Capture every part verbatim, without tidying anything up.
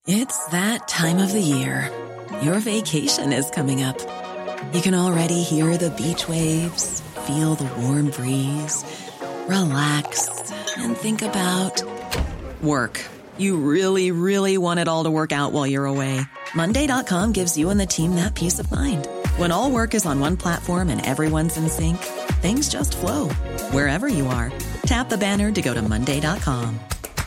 It's that time of the year. Your vacation is coming up. You can already hear the beach waves, feel the warm breeze, relax, and think about work. You really, really want it all to work out while you're away. Monday dot com gives you and the team that peace of mind. When all work is on one platform and everyone's in sync, things just flow. Wherever you are, tap the banner to go to Monday dot com.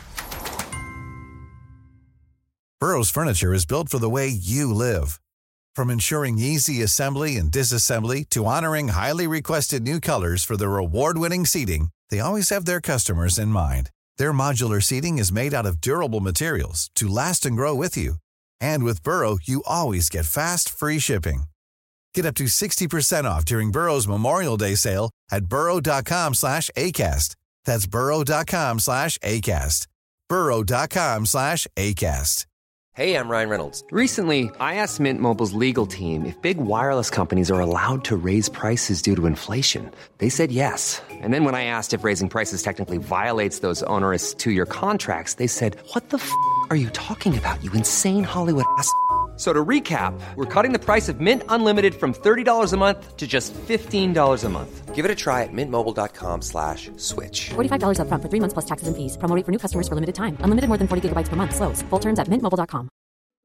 Burrow's furniture is built for the way you live. From ensuring easy assembly and disassembly to honoring highly requested new colors for their award-winning seating, they always have their customers in mind. Their modular seating is made out of durable materials to last and grow with you. And with Burrow, you always get fast, free shipping. Get up to sixty percent off during Burrow's Memorial Day sale at burrow.com slash ACAST. That's burrow.com slash ACAST. burrow.com slash ACAST. Hey, I'm Ryan Reynolds. Recently, I asked Mint Mobile's legal team if big wireless companies are allowed to raise prices due to inflation. They said yes. And then when I asked if raising prices technically violates those onerous two-year contracts, they said, what the f*** are you talking about, you insane Hollywood ass f- So to recap, we're cutting the price of Mint Unlimited from thirty dollars a month to just fifteen dollars a month. Give it a try at mintmobile.com slash switch. forty-five dollars up front for three months plus taxes and fees. Promo rate for new customers for limited time. Unlimited more than forty gigabytes per month. Slows full terms at mint mobile dot com.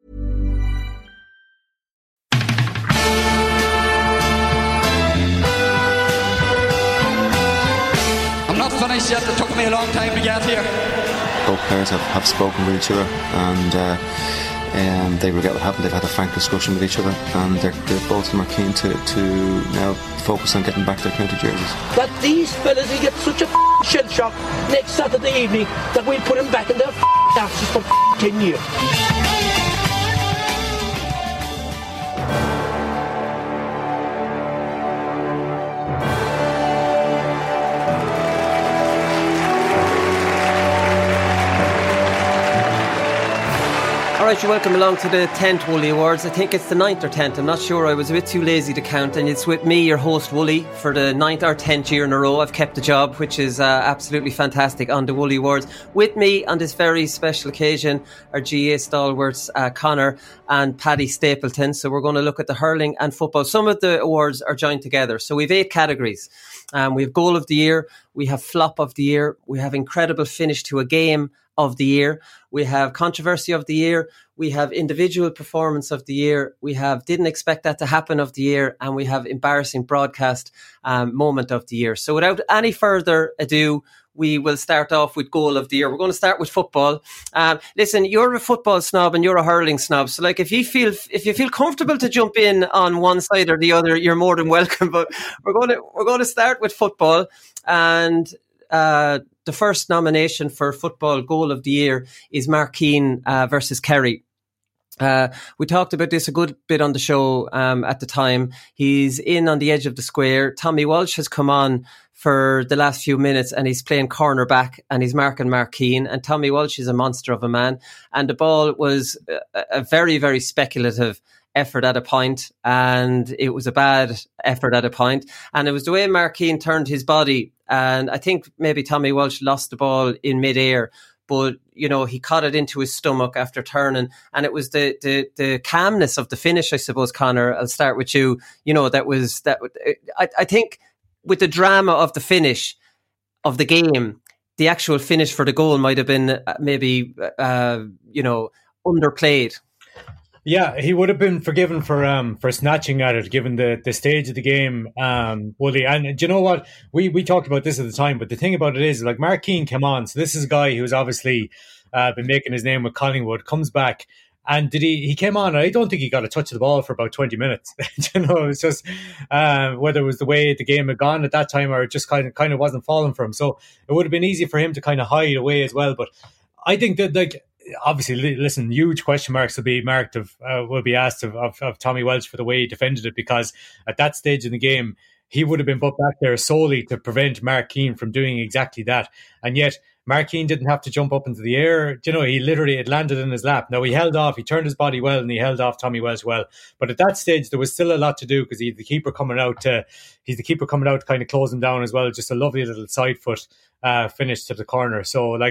I'm not finished yet. It took me a long time to get here. Both players have, have spoken with each other, and uh, um, they regret what happened. They've had a frank discussion with each other, and they're, they're both of them are keen to, to now focus on getting back their county jerseys. That these fellas will get such a f***ing shell shock next Saturday evening that we'll put them back in their f***ing asses for f***ing ten years. Alright, you're welcome along to the tenth Wooly Awards. I think it's the ninth or tenth, I'm not sure, I was a bit too lazy to count, and it's with me, your host Wooly, for the ninth or tenth year in a row. I've kept the job, which is uh, absolutely fantastic, on the Wooly Awards. With me on this very special occasion are G A A stalwarts uh, Connor and Paddy Stapleton. So we're going to look at the hurling and football. Some of the awards are joined together. So we have eight categories. Um, we have Goal of the Year, we have Flop of the Year, we have Incredible Finish to a Game of the Year, we have Controversy of the Year, we have Individual Performance of the Year, we have Didn't Expect That to Happen of the Year, and we have Embarrassing Broadcast um, Moment of the Year. So without any further ado, we will start off with Goal of the Year. We're going to start with football. Um, listen, you're a football snob and you're a hurling snob. So, like, if you feel if you feel comfortable to jump in on one side or the other, you're more than welcome. But we're going to we're going to start with football, and uh, the first nomination for football Goal of the Year is Mark Keane uh, versus Kerry. Uh, we talked about this a good bit on the show um, at the time. He's in on the edge of the square. Tommy Walsh has come on for the last few minutes and he's playing cornerback and he's marking Mark Keane. And Tommy Walsh is a monster of a man. And the ball was a, a very, very speculative effort at a point, and it was a bad effort at a point. And it was the way Mark Keane turned his body. And I think maybe Tommy Walsh lost the ball in midair, but, you know, he caught it into his stomach after turning. And it was the, the, the calmness of the finish, I suppose, Connor, I'll start with you. You know, that was, that. I, I think with the drama of the finish of the game, the actual finish for the goal might have been maybe, uh, you know, underplayed. Yeah, he would have been forgiven for um for snatching at it, given the, the stage of the game, um, Woody. And do you know what? We we talked about this at the time, but the thing about it is, like, Mark Keane came on. So this is a guy who's obviously uh, been making his name with Collingwood, comes back. And did he, he came on, and I don't think he got a touch of the ball for about twenty minutes. you know, it's just uh, whether it was the way the game had gone at that time or it just kind of, kind of wasn't falling for him. So it would have been easy for him to kind of hide away as well. But I think that, like, obviously, listen, huge question marks will be marked of uh, will be asked of, of, of Tommy Walsh for the way he defended it, because at that stage in the game, he would have been put back there solely to prevent Mark Keane from doing exactly that. And yet, Mark Keane didn't have to jump up into the air. You know, he literally, it landed in his lap. Now, he held off, he turned his body well, and he held off Tommy Walsh well. But at that stage, there was still a lot to do, because he's the keeper coming out to, he's the keeper coming out to kind of close him down as well. Just a lovely little side foot uh, finish to the corner. So, like,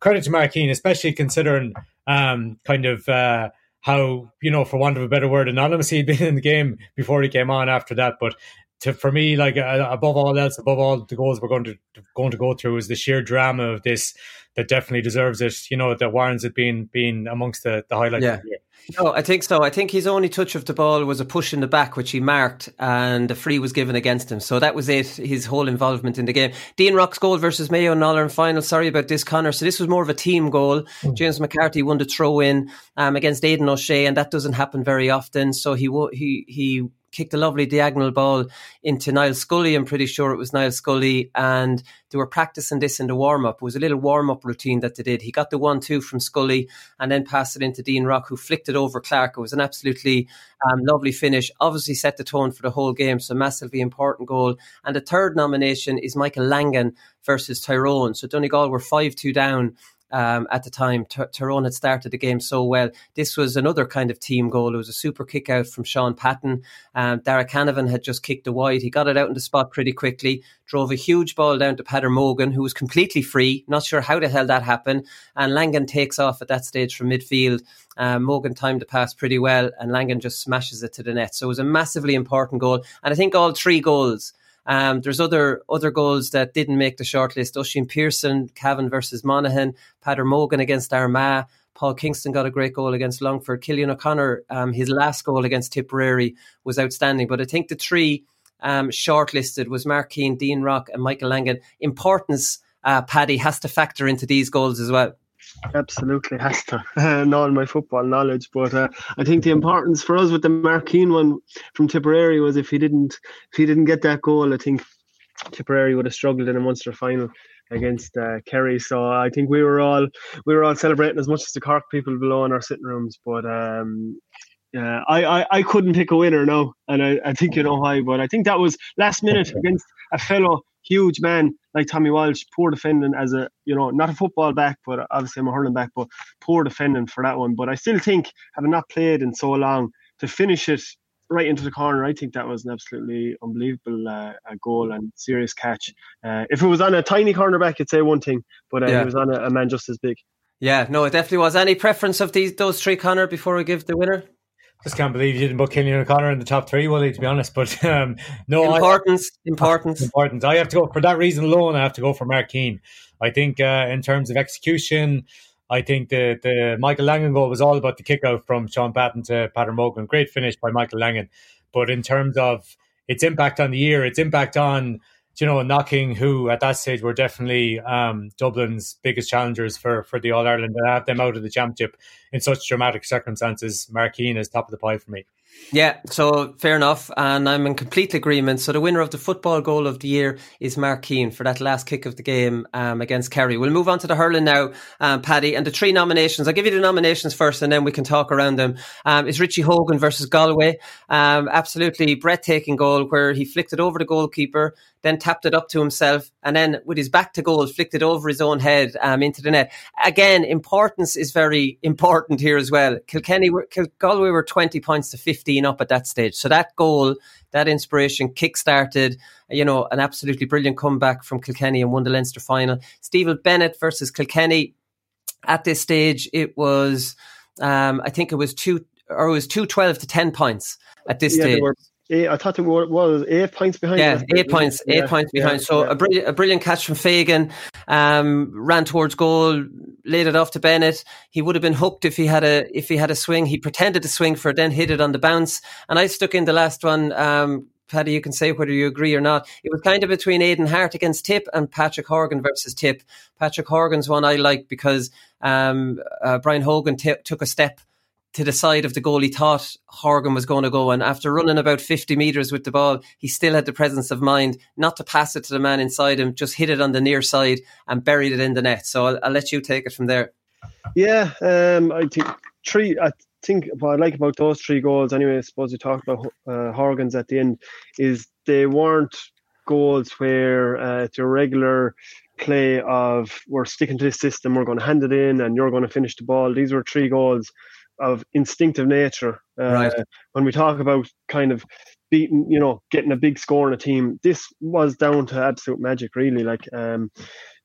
credit to Mark Keane, especially considering um, kind of uh, how, you know, for want of a better word, anonymous he'd been in the game before he came on after that. But to, for me, like uh, above all else, above all the goals we're going to going to go through is the sheer drama of this that definitely deserves it. You know, that warrants it being being amongst the, the highlights yeah. of the year. No, I think so. I think his only touch of the ball was a push in the back, which he marked, and a free was given against him. So that was it, his whole involvement in the game. Dean Rock's goal versus Mayo in All-Ireland final. Sorry about this, Conor. So this was more of a team goal. Mm. James McCarthy won the throw-in um, against Aidan O'Shea, and that doesn't happen very often. So he he he kicked a lovely diagonal ball into Niall Scully. I'm pretty sure it was Niall Scully, and they were practicing this in the warm-up. It was a little warm-up routine that they did. He got the one two from Scully and then passed it into Dean Rock, who flicked it over Clark. It was an absolutely um, lovely finish. Obviously set the tone for the whole game, so massively important goal. And the third nomination is Michael Langan versus Tyrone. So Donegal were five two down Um, at the time. T- Tyrone had started the game so well. This was another kind of team goal. It was a super kick out from Sean Patton. Um, Dara Canavan had just kicked the wide. He got it out in the spot pretty quickly, drove a huge ball down to Peadar Mogan, who was completely free. Not sure how the hell that happened. And Langan takes off at that stage from midfield. Um, Mogan timed the pass pretty well, and Langan just smashes it to the net. So it was a massively important goal. And I think all three goals, Um, there's other other goals that didn't make the shortlist. Oisin Pearson, Cavan versus Monaghan, Peadar Mogan against Armagh, Paul Kingston got a great goal against Longford, Killian O'Connor, um, his last goal against Tipperary was outstanding. But I think the three um, shortlisted was Mark Keane, Dean Rock and Michael Langan. Importance, uh, Paddy, has to factor into these goals as well. Absolutely has to. Uh, not all my football knowledge, but uh, I think the importance for us with the Mark Keane one from Tipperary was if he didn't if he didn't get that goal, I think Tipperary would have struggled in a Munster final against uh, Kerry. So I think we were all we were all celebrating as much as the Cork people below in our sitting rooms. But um, yeah, I, I, I couldn't pick a winner now, and I, I think you know why. But I think that was last minute against a fellow huge man like Tommy Walsh, poor defending as a, you know, not a football back, but obviously I'm a hurling back, but poor defending for that one. But I still think, having not played in so long, to finish it right into the corner, I think that was an absolutely unbelievable uh, goal and serious catch. Uh, if it was on a tiny cornerback, you'd say one thing, but uh, yeah. It was on a, a man just as big. Yeah, no, it definitely was. Any preference of these those three, Conor, before we give the winner? Just can't believe you didn't put Killian O'Connor in the top three, Willie, to be honest. But um, no, importance, I, importance, importance. I have to go for that reason alone. I have to go for Mark Keane. I think uh, in terms of execution, I think the the Michael Langan goal was all about the kick out from Sean Patton to Peadar Mogan. Great finish by Michael Langan. But in terms of its impact on the year, its impact on, you know, knocking who at that stage were definitely um, Dublin's biggest challengers for, for the All-Ireland, and have them out of the championship in such dramatic circumstances, Mark Keane is top of the pile for me. Yeah, so fair enough, and I'm in complete agreement. So the winner of the football goal of the year is Mark Keane for that last kick of the game um, against Kerry. We'll move on to the hurling now, um, Paddy, and the three nominations. I'll give you the nominations first and then we can talk around them. Um, it's Richie Hogan versus Galway. Um, absolutely breathtaking goal where he flicked it over the goalkeeper, then tapped it up to himself, and then with his back to goal, flicked it over his own head um, into the net. Again, importance is very important here as well. Kilkenny, were, Kil- Galway were twenty points to fifteen up at that stage. So that goal, that inspiration kick-started, you know, an absolutely brilliant comeback from Kilkenny and won the Leinster final. Stephen Bennett versus Kilkenny. At this stage, it was, um, I think it was two, or it was two twelve to ten points at this yeah, stage. Were- Eight, I thought it was eight points behind. Yeah, eight points, eight yeah, points behind. Yeah, so yeah. a brilliant, a brilliant catch from Fagan. Um, ran towards goal, laid it off to Bennett. He would have been hooked if he had a if he had a swing. He pretended to swing for it, then hit it on the bounce. And I stuck in the last one. Um, Paddy, you can say whether you agree or not. It was kind of between Aidan Hart against Tip and Patrick Horgan versus Tip. Patrick Horgan's one I like because um, uh, Brian Hogan t- took a step to the side of the goal he thought Horgan was going to go, and after running about fifty metres with the ball, he still had the presence of mind not to pass it to the man inside him, just hit it on the near side and buried it in the net. So I'll, I'll let you take it from there. Yeah, um, I think three. I think what I like about those three goals, anyway, I suppose you talked about uh, Horgan's at the end, is they weren't goals where uh, it's your regular play of we're sticking to this system, we're going to hand it in and you're going to finish the ball. These were three goals of instinctive nature. Uh, right. When we talk about kind of beating, you know, getting a big score in a team, this was down to absolute magic, really. Like, um,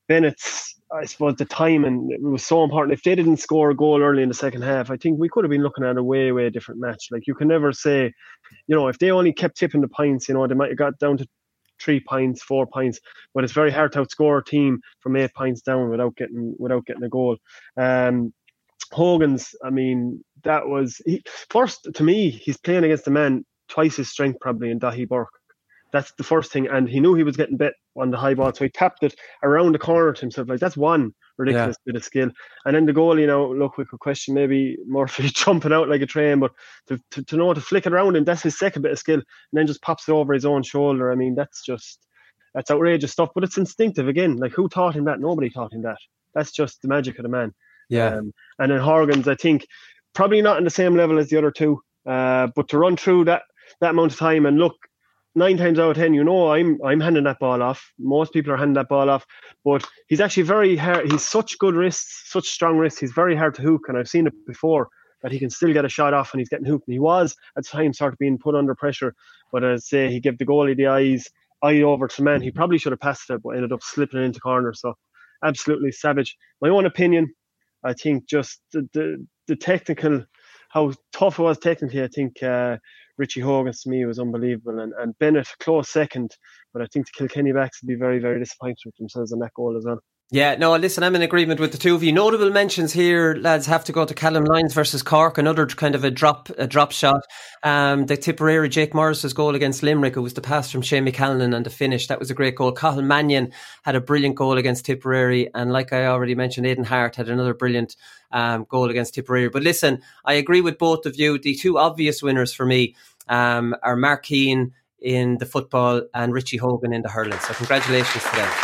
Bennett's, I suppose, the timing, it was so important. If they didn't score a goal early in the second half, I think we could have been looking at a way, way different match. Like, you can never say, you know, if they only kept tipping the points, you know, they might have got down to three points, four points, but it's very hard to outscore a team from eight points down without getting without getting a goal. Um, Hogan's, I mean, that was he, first to me. He's playing against a man twice his strength probably in Dahi Burke. That's the first thing, and he knew he was getting bit on the high ball, so he tapped it around the corner to himself. Like, that's one ridiculous yeah. bit of skill. And then the goal, you know, look, we could question maybe Murphy jumping out like a train, but to, to, to know to flick it around him, that's his second bit of skill, and then just pops it over his own shoulder. I mean, that's just, that's outrageous stuff, but it's instinctive again. Like, who taught him that? Nobody taught him that. That's just the magic of the man. Yeah. Um, and then Horgan's, I think, probably not in the same level as the other two, uh, but to run through that, that amount of time, and look, nine times out of ten, you know, I'm I'm handing that ball off. Most people are handing that ball off, but he's actually very hard. He's such good wrists, such strong wrists. He's very hard to hook, and I've seen it before that he can still get a shot off and he's getting hooked. And he was at the time sort of being put under pressure, but as I say, he gave the goalie the eyes, eye over to man. He probably should have passed it, but ended up slipping it into corner. So absolutely savage. My own opinion, I think just the the, the technical, how tough it was technically. I think. Uh, Richie Hogan to me was unbelievable, and, and Bennett close second, but I think the Kilkenny backs would be very, very disappointed with themselves on that goal as well. Yeah, no, listen, I'm in agreement with the two of you. Notable mentions here, lads, have to go to Callum Lyons versus Cork, another kind of a drop a drop shot. Um, the Tipperary Jake Morris's goal against Limerick, it was the pass from Shane McCallan and the finish. That was a great goal. Cathal Mannion had a brilliant goal against Tipperary, and like I already mentioned, Aidan Hart had another brilliant um, goal against Tipperary. But listen, I agree with both of you. The two obvious winners for me um, are Mark Keane in the football and Richie Hogan in the hurling. So congratulations to them.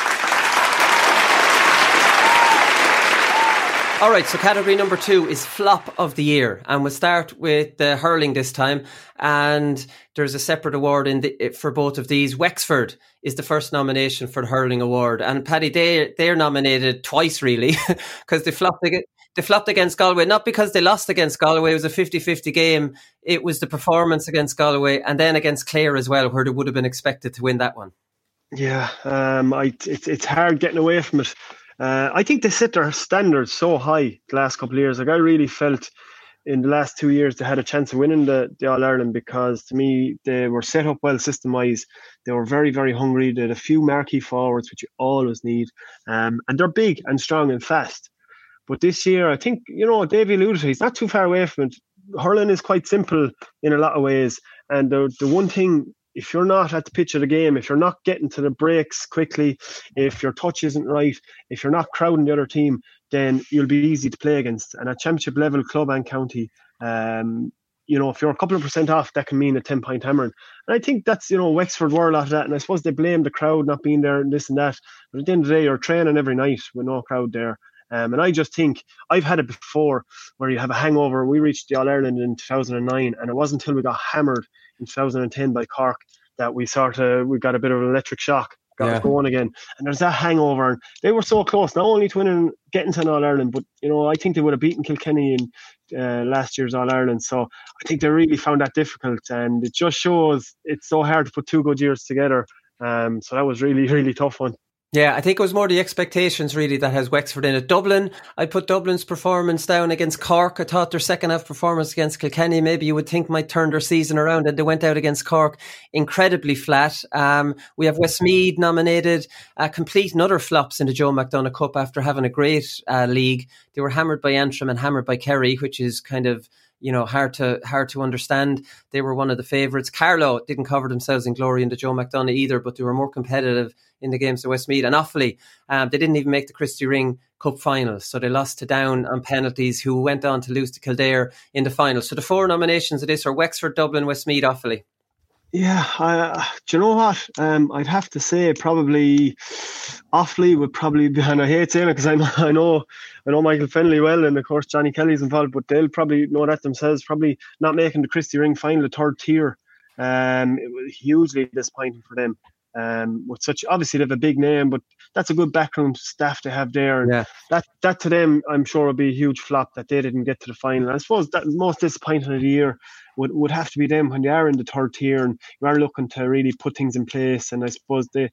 All right, so category number two is flop of the year, and we'll start with the hurling this time. And there's a separate award in the, for both of these. Wexford is the first nomination for the hurling award, and Paddy, they they're nominated twice really because they flopped against, they flopped against Galway, not because they lost against Galway. It was a fifty-fifty game. It was the performance against Galway and then against Clare as well, where they would have been expected to win that one. Yeah, um, I it's it's hard getting away from it. Uh, I think they set their standards so high the last couple of years. Like, I really felt in the last two years they had a chance of winning the, the All-Ireland, because to me they were set up well system-wise. They were very, very hungry. They had a few marquee forwards, which you always need. Um, and they're big and strong and fast. But this year, I think, you know, Davy alluded to, he's not too far away from it. Hurling is quite simple in a lot of ways. And the, the one thing, if you're not at the pitch of the game, if you're not getting to the breaks quickly, if your touch isn't right, if you're not crowding the other team, then you'll be easy to play against. And at championship level, club and county, um, you know, if you're a couple of percent off, that can mean a ten-point hammering. And I think that's, you know, Wexford were a lot of that. And I suppose they blame the crowd not being there and this and that. But at the end of the day, you're training every night with no crowd there. Um, and I just think, I've had it before where you have a hangover. We reached the All-Ireland in two thousand nine, and it wasn't until we got hammered in two thousand ten by Cork that we sort of, we got a bit of an electric shock, got yeah. us going again. And there's that hangover, and they were so close, not only to winning, getting to an All-Ireland, but, you know, I think they would have beaten Kilkenny in uh, last year's All-Ireland. So I think they really found that difficult, and it just shows it's so hard to put two good years together. Um, so that was really, really tough one. Yeah, I think it was more the expectations really that has Wexford in it. Dublin, I put Dublin's performance down against Cork. I thought their second half performance against Kilkenny, maybe you would think might turn their season around, and they went out against Cork incredibly flat. Um, we have Westmeath nominated, uh, complete and utter flops in the Joe McDonagh Cup after having a great uh, league. They were hammered by Antrim and hammered by Kerry, which is kind of, you know, hard to hard to understand. They were one of the favourites. Carlow didn't cover themselves in glory in the Joe McDonagh either, but they were more competitive in the games of Westmeath. And Offaly, um, they didn't even make the Christy Ring Cup final, so they lost to Down on penalties, who went on to lose to Kildare in the final. So the four nominations of this are Wexford, Dublin, Westmeath, Offaly. Yeah, uh, do you know what? Um, I'd have to say probably Offaly would probably be, and I hate saying it because I know, I know I know Michael Fennelly well, and of course Johnny Kelly's involved, but they'll probably know that themselves, probably not making the Christy Ring final, the third tier. Um, it was hugely disappointing for them. Um, with such, obviously they have a big name, but that's a good background staff to have there. And yeah. that, that to them, I'm sure will be a huge flop that they didn't get to the final. I suppose that most disappointing of the year would, would have to be them when they are in the third tier and you are looking to really put things in place. And I suppose they,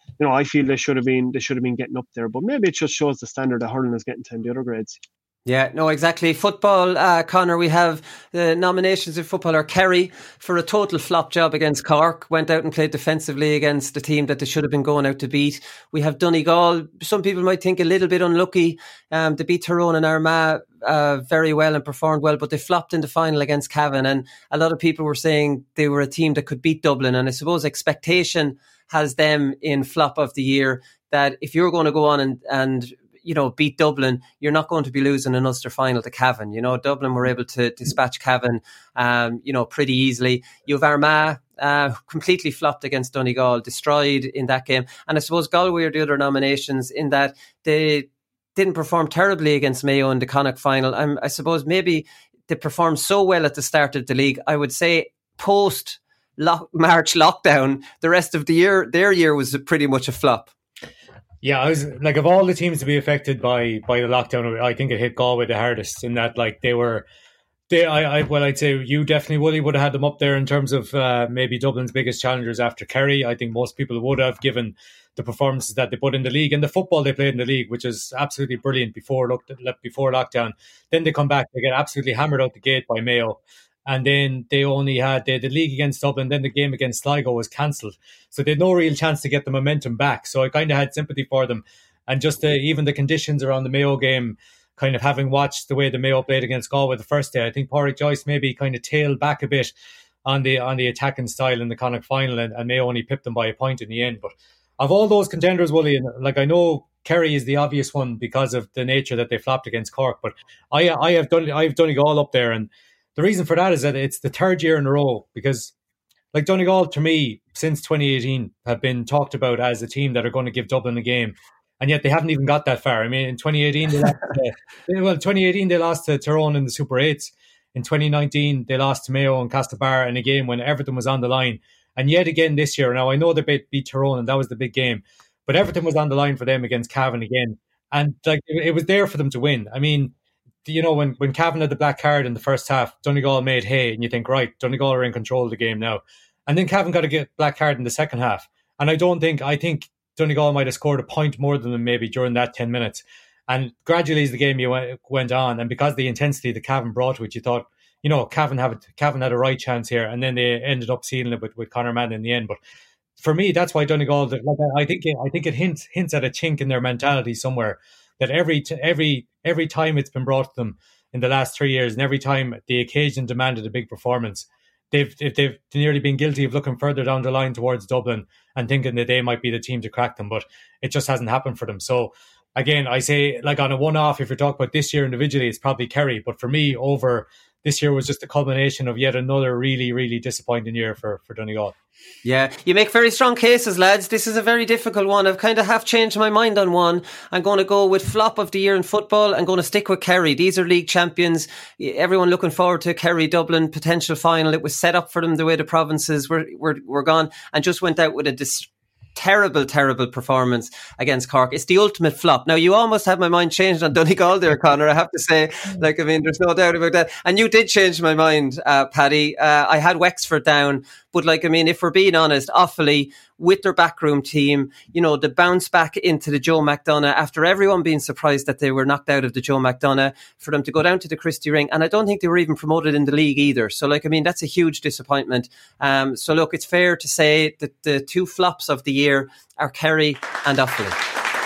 you know, I feel they should have been they should have been getting up there. But maybe it just shows the standard that hurling is getting to in the other grades. Yeah, no, exactly. Football, uh, Conor, we have the nominations in football are Kerry for a total flop job against Cork, went out and played defensively against a team that they should have been going out to beat. We have Donegal, some people might think a little bit unlucky. Um, they beat Tyrone and Armagh uh, very well and performed well, but they flopped in the final against Cavan. And a lot of people were saying they were a team that could beat Dublin. And I suppose expectation has them in flop of the year, that if you're going to go on and, and you know, beat Dublin, you're not going to be losing an Ulster final to Cavan. You know, Dublin were able to dispatch Cavan, um, you know, pretty easily. You have Armagh, uh, completely flopped against Donegal, destroyed in that game. And I suppose Galway are the other nominations in that they didn't perform terribly against Mayo in the Connacht final. Um, I suppose maybe they performed so well at the start of the league. I would say post lock- March lockdown, the rest of the year, their year was pretty much a flop. Yeah, I was like, of all the teams to be affected by by the lockdown, I think it hit Galway the hardest in that, like, they were, they, I, I well, I'd say you definitely, Woody, would have had them up there in terms of uh, maybe Dublin's biggest challengers after Kerry. I think most people would have, given the performances that they put in the league and the football they played in the league, which is absolutely brilliant before before lockdown. Then they come back, they get absolutely hammered out the gate by Mayo. And then they only had the, the league against Dublin, then the game against Sligo was cancelled. So they had no real chance to get the momentum back. So I kind of had sympathy for them. And just the, even the conditions around the Mayo game, kind of having watched the way the Mayo played against Galway the first day, I think Pádraig Joyce maybe kind of tailed back a bit on the on the attacking style in the Connacht final, and, and Mayo only pipped them by a point in the end. But of all those contenders, Wooly, and like, I know Kerry is the obvious one because of the nature that they flopped against Cork, but I I have done I've Donegal up there, and the reason for that is that it's the third year in a row, because like Donegal, to me, since twenty eighteen, have been talked about as a team that are going to give Dublin a game, and yet they haven't even got that far. I mean, in twenty eighteen, they lost to, well, twenty eighteen they lost to Tyrone in the Super Eights. In twenty nineteen, they lost to Mayo and Castlebar in a game when everything was on the line. And yet again this year, now I know they beat, beat Tyrone and that was the big game, but everything was on the line for them against Cavan again, and like it, it was there for them to win. I mean, you know, when, when Cavan had the black card in the first half, Donegal made hay, and you think, right, Donegal are in control of the game now. And then Cavan got a get black card in the second half. And I don't think, I think Donegal might have scored a point more than them maybe during that ten minutes. And gradually as the game went on, and because of the intensity that Cavan brought to it, you thought, you know, Cavan, have, Cavan had a right chance here. And then they ended up sealing it with, with Conor Mann in the end. But for me, that's why Donegal, like, I think it, I think it hints hints at a chink in their mentality somewhere, that every every every time it's been brought to them in the last three years, and every time the occasion demanded a big performance, they've they've nearly been guilty of looking further down the line towards Dublin and thinking that they might be the team to crack them, but it just hasn't happened for them. So again, I say, like, on a one-off, if you're talking about this year individually, it's probably Kerry, but for me, over this year was just a culmination of yet another really, really disappointing year for, for Donegal. Yeah, you make very strong cases, lads. This is a very difficult one. I've kind of half changed my mind on one. I'm going to go with flop of the year in football. I'm going to stick with Kerry. These are league champions. Everyone looking forward to Kerry Dublin potential final. It was set up for them the way the provinces were were, were gone, and just went out with a dis- terrible, terrible performance against Cork. It's the ultimate flop. Now, you almost have my mind changed on Donegal there, Conor, I have to say. Like, I mean, there's no doubt about that. And you did change my mind, uh, Paddy. Uh, I had Wexford down, but, like, I mean, if we're being honest, Offaly, with their backroom team, you know, the bounce back into the Joe McDonagh after everyone being surprised that they were knocked out of the Joe McDonagh, for them to go down to the Christie Ring. And I don't think they were even promoted in the league either. So, like, I mean, that's a huge disappointment. Um, so, look, it's fair to say that the two flops of the year are Kerry and Offaly.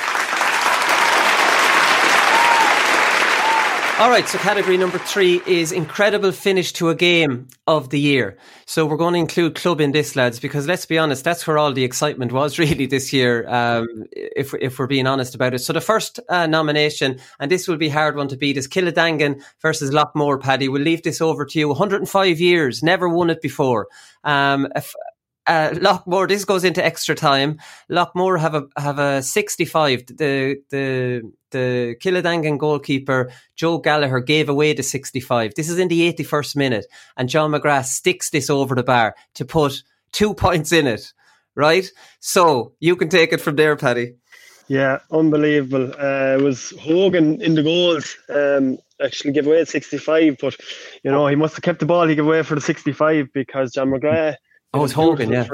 All right, so category number three is incredible finish to a game of the year. So we're going to include club in this, lads, because let's be honest, that's where all the excitement was really this year, um, if if we're being honest about it. So the first uh, nomination, and this will be a hard one to beat, is Killadangan versus Lockmore. Paddy, we'll leave this over to you. one hundred five years, never won it before. Um, if, Uh, Lockmore, this goes into extra time. Lockmore have a have a sixty-five. The the the Killadangan goalkeeper Joe Gallagher gave away the sixty-five. This is in the eighty-first minute, and John McGrath sticks this over the bar to put two points in it. Right, so you can take it from there, Paddy. Yeah, unbelievable. Uh, it was Hogan in the goals. Um, actually gave away sixty-five, but you know he must have kept the ball he gave away for the sixty-five, because John McGrath. Oh, it's Hogan, yeah. Free.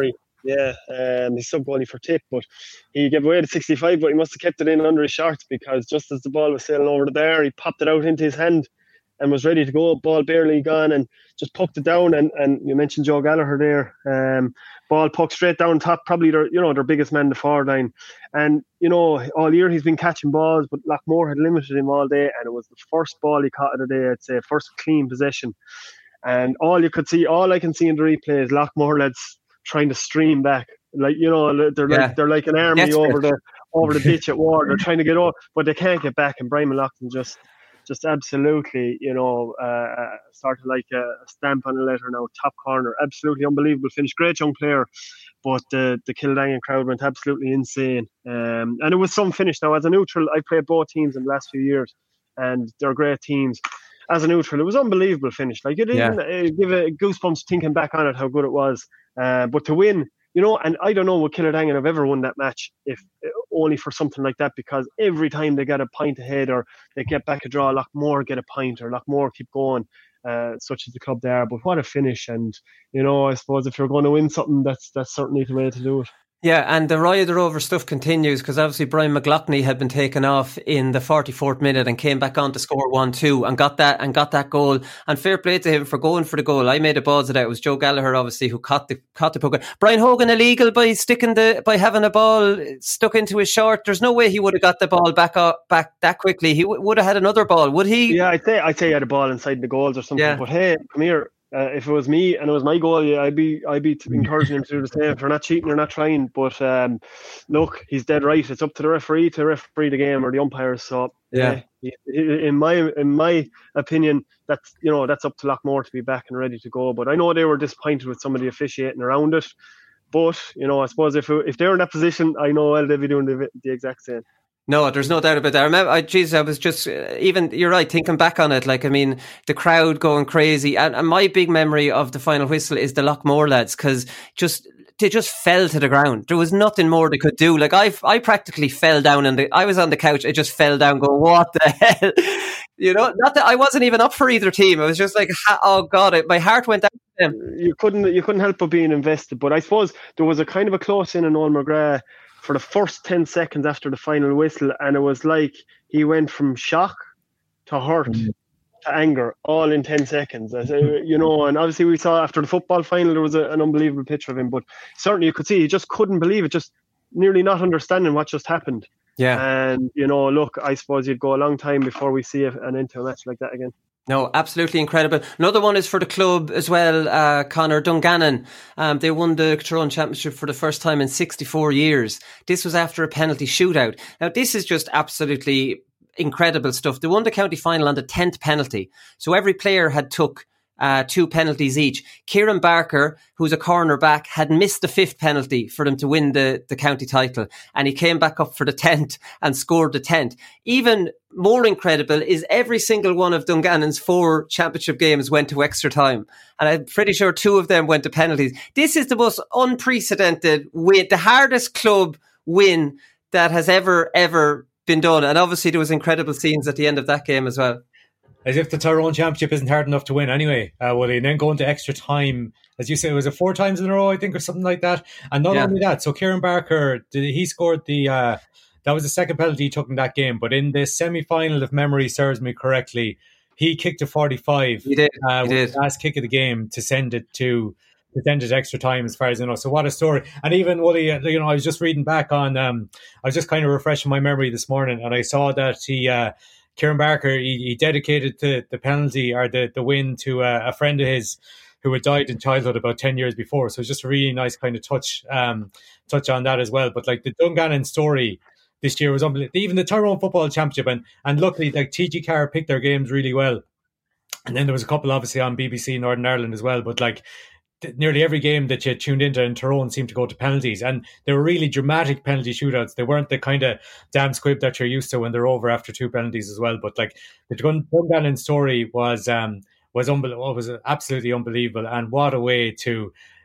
Yeah, um, he sub goalie for Tip, but he gave away the sixty-five, but he must have kept it in under his shorts, because just as the ball was sailing over the bar, he popped it out into his hand and was ready to go. Ball barely gone, and just poked it down. And, and you mentioned Joe Gallagher there. Um, ball poked straight down top, probably their you know their biggest man, the forward line. And you know all year he's been catching balls, but Lockmore had limited him all day, and it was the first ball he caught of the day. I'd say first clean possession, and all you could see, all I can see in the replay is Lockmore lads trying to stream back, like you know they're Yeah. like they're like an army Desperate. over the over the ditch at war. They're trying to get over, but they can't get back. And Brian McLaughlin just. Just absolutely, you know, uh, sort of like a stamp on a letter now. Top corner, absolutely unbelievable finish. Great young player, but the the Kildangan crowd went absolutely insane. Um, and it was some finish. Now, as a neutral, I played both teams in the last few years, and they're great teams. As a neutral, it was unbelievable finish. Like it didn't Yeah. uh, give a goosebumps thinking back on it how good it was. Uh, but to win. You know, and I don't know would Kildangan have ever won that match if only for something like that, because every time they get a point ahead or they get back a draw, Lockmore get a point or Lockmore keep going, uh, such as the club they are. But what a finish. And, you know, I suppose if you're going to win something, that's that's certainly the way to do it. Yeah, and the Rider Over stuff continues, because obviously Brian McLaughlin had been taken off in the forty-fourth minute and came back on to score one two and got that and got that goal. And fair play to him for going for the goal. I made a balls of that. It was Joe Gallagher, obviously, who caught the caught the puck. Brian Hogan illegal by sticking the by having a ball stuck into his short. There's no way he would have got the ball back up, back that quickly. He w- would have had another ball, would he? Yeah, I'd say I'd say he had a ball inside the goals or something. Yeah. But hey, come here. Uh, if it was me and it was my goal, yeah, I'd be I'd be encouraging him to do the same. If they're not cheating, they're not trying. But um, look, he's dead right. It's up to the referee to referee the game, or the umpires. So Yeah. yeah, in my in my opinion, that's you know that's up to Lockmore to be back and ready to go. But I know they were disappointed with some of the officiating around it. But you know, I suppose if if they're in that position, I know well, they'd be doing the, the exact same. No, there's no doubt about that. I remember, I, geez, I was just, uh, even, you're right, thinking back on it, like, I mean, the crowd going crazy. And, and my big memory of the final whistle is the Lockmore lads, because just, they just fell to the ground. There was nothing more they could do. Like, I I practically fell down, and I was on the couch, I just fell down going, what the hell? You know, not that I wasn't even up for either team. I was just like, oh God, it, my heart went out to them. You couldn't, you couldn't help but being invested. But I suppose there was a kind of a close in on Noel McGrath for the first ten seconds after the final whistle, and it was like he went from shock to hurt mm. to anger all in ten seconds. I say, you know, and obviously we saw after the football final there was a, an unbelievable picture of him, but certainly you could see he just couldn't believe it, just nearly not understanding what just happened. Yeah. And, you know, look, I suppose you'd go a long time before we see an end to a match like that again. No, absolutely incredible. Another one is for the club as well, uh, Conor Dungannon. Um, they won the Tyrone Championship for the first time in sixty-four years. This was after a penalty shootout. Now, this is just absolutely incredible stuff. They won the county final on the tenth penalty. So every player had took uh, two penalties each. Kieran Barker, who's a cornerback, had missed the fifth penalty for them to win the, the county title. And he came back up for the tenth and scored the tenth. Even more incredible is every single one of Dungannon's four championship games went to extra time. And I'm pretty sure two of them went to penalties. This is the most unprecedented win, the hardest club win that has ever, ever been done. And obviously there was incredible scenes at the end of that game as well. As if the Tyrone Championship isn't hard enough to win anyway, uh, Willie. And then going to extra time, as you said, it was it four times in a row, I think, or something like that. And not yeah. only that, so Kieran Barker, he scored the... Uh, That was the second penalty he took in that game. But in the semi-final, if memory serves me correctly, he kicked a forty-five. He did. Uh, he did. With the last kick of the game to send it to, to send it extra time, as far as I know. So what a story. And even, Wooly, you know, I was just reading back on, um, I was just kind of refreshing my memory this morning, and I saw that he, uh, Kieran Barker, he, he dedicated the, the penalty or the, the win to uh, a friend of his who had died in childhood about ten years before. So it's just a really nice kind of touch, um, touch on that as well. But like the Dungannon story this year was unbelievable. Even the Tyrone Football Championship, and, and luckily, like T G Carr picked their games really well. And then there was a couple, obviously, on B B C Northern Ireland as well. But like th- nearly every game that you tuned into in Tyrone seemed to go to penalties, and they were really dramatic penalty shootouts. They weren't the kind of damn squib that you're used to when they're over after two penalties as well. But like the Dungannon story was um, was unbelievable. Was absolutely unbelievable, and what a way to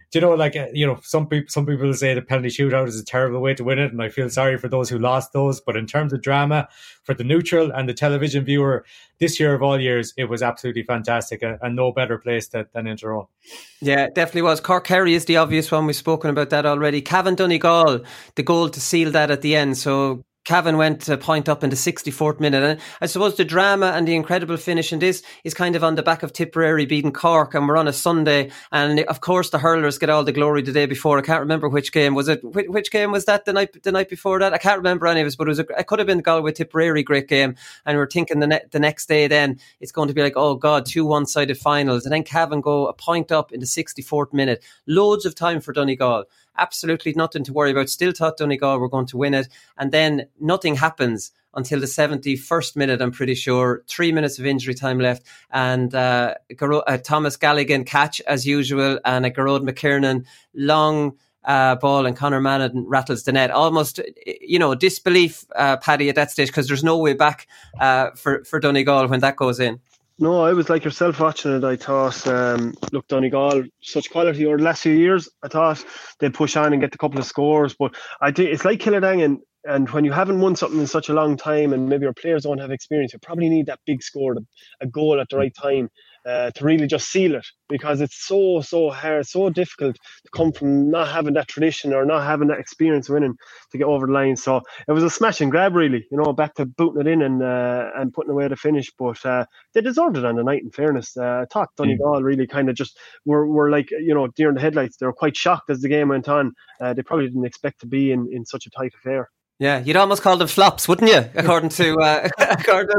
you know, like, uh, you know, some people some people say the penalty shootout is a terrible way to win it, and I feel sorry for those who lost those. But in terms of drama, for the neutral and the television viewer, this year of all years, it was absolutely fantastic, and, and no better place than, than in Tyrone. Yeah, it definitely was. Cork Kerry is the obvious one. We've spoken about that already. Cavan Donegal, the goal to seal that at the end. So Cavan went a point up in the sixty-fourth minute. And I suppose the drama and the incredible finish in this is kind of on the back of Tipperary beating Cork, and we're on a Sunday. And of course, the hurlers get all the glory the day before. I can't remember which game was it. Which, which game was that the night the night before that? I can't remember any of it, but it was a, it could have been Galway Tipperary, great game. And we're thinking the, ne- the next day then it's going to be like, oh God, two one-sided finals. And then Cavan go a point up in the sixty-fourth minute. Loads of time for Donegal. Absolutely nothing to worry about. Still thought Donegal were going to win it. And then nothing happens until the seventy-first minute, I'm pretty sure. Three minutes of injury time left. And uh, Garo- uh, Thomas Galligan catch as usual. And a Garrod McKiernan long uh, ball, and Conor Mannon rattles the net. Almost, you know, disbelief, uh, Paddy, at that stage, because there's no way back uh, for, for Donegal when that goes in. No, I was like yourself watching it. I thought, um, look, Donegal, such quality over the last few years. I thought they'd push on and get a couple of scores. But I think it's like Killarney, and when you haven't won something in such a long time and maybe your players don't have experience, you probably need that big score, a goal at the right time uh, to really just seal it, because it's so, so hard, so difficult to come from not having that tradition or not having that experience winning to get over the line. So it was a smash and grab, really, you know, back to booting it in and uh, and putting away the finish. But uh, they deserved it on the night, in fairness. Uh, I thought Donegal really kind of just were, were like, you know, deer in the headlights. They were quite shocked as the game went on. Uh, they probably didn't expect to be in, in such a tight affair. Yeah, you'd almost call them flops, wouldn't you? According to, uh, according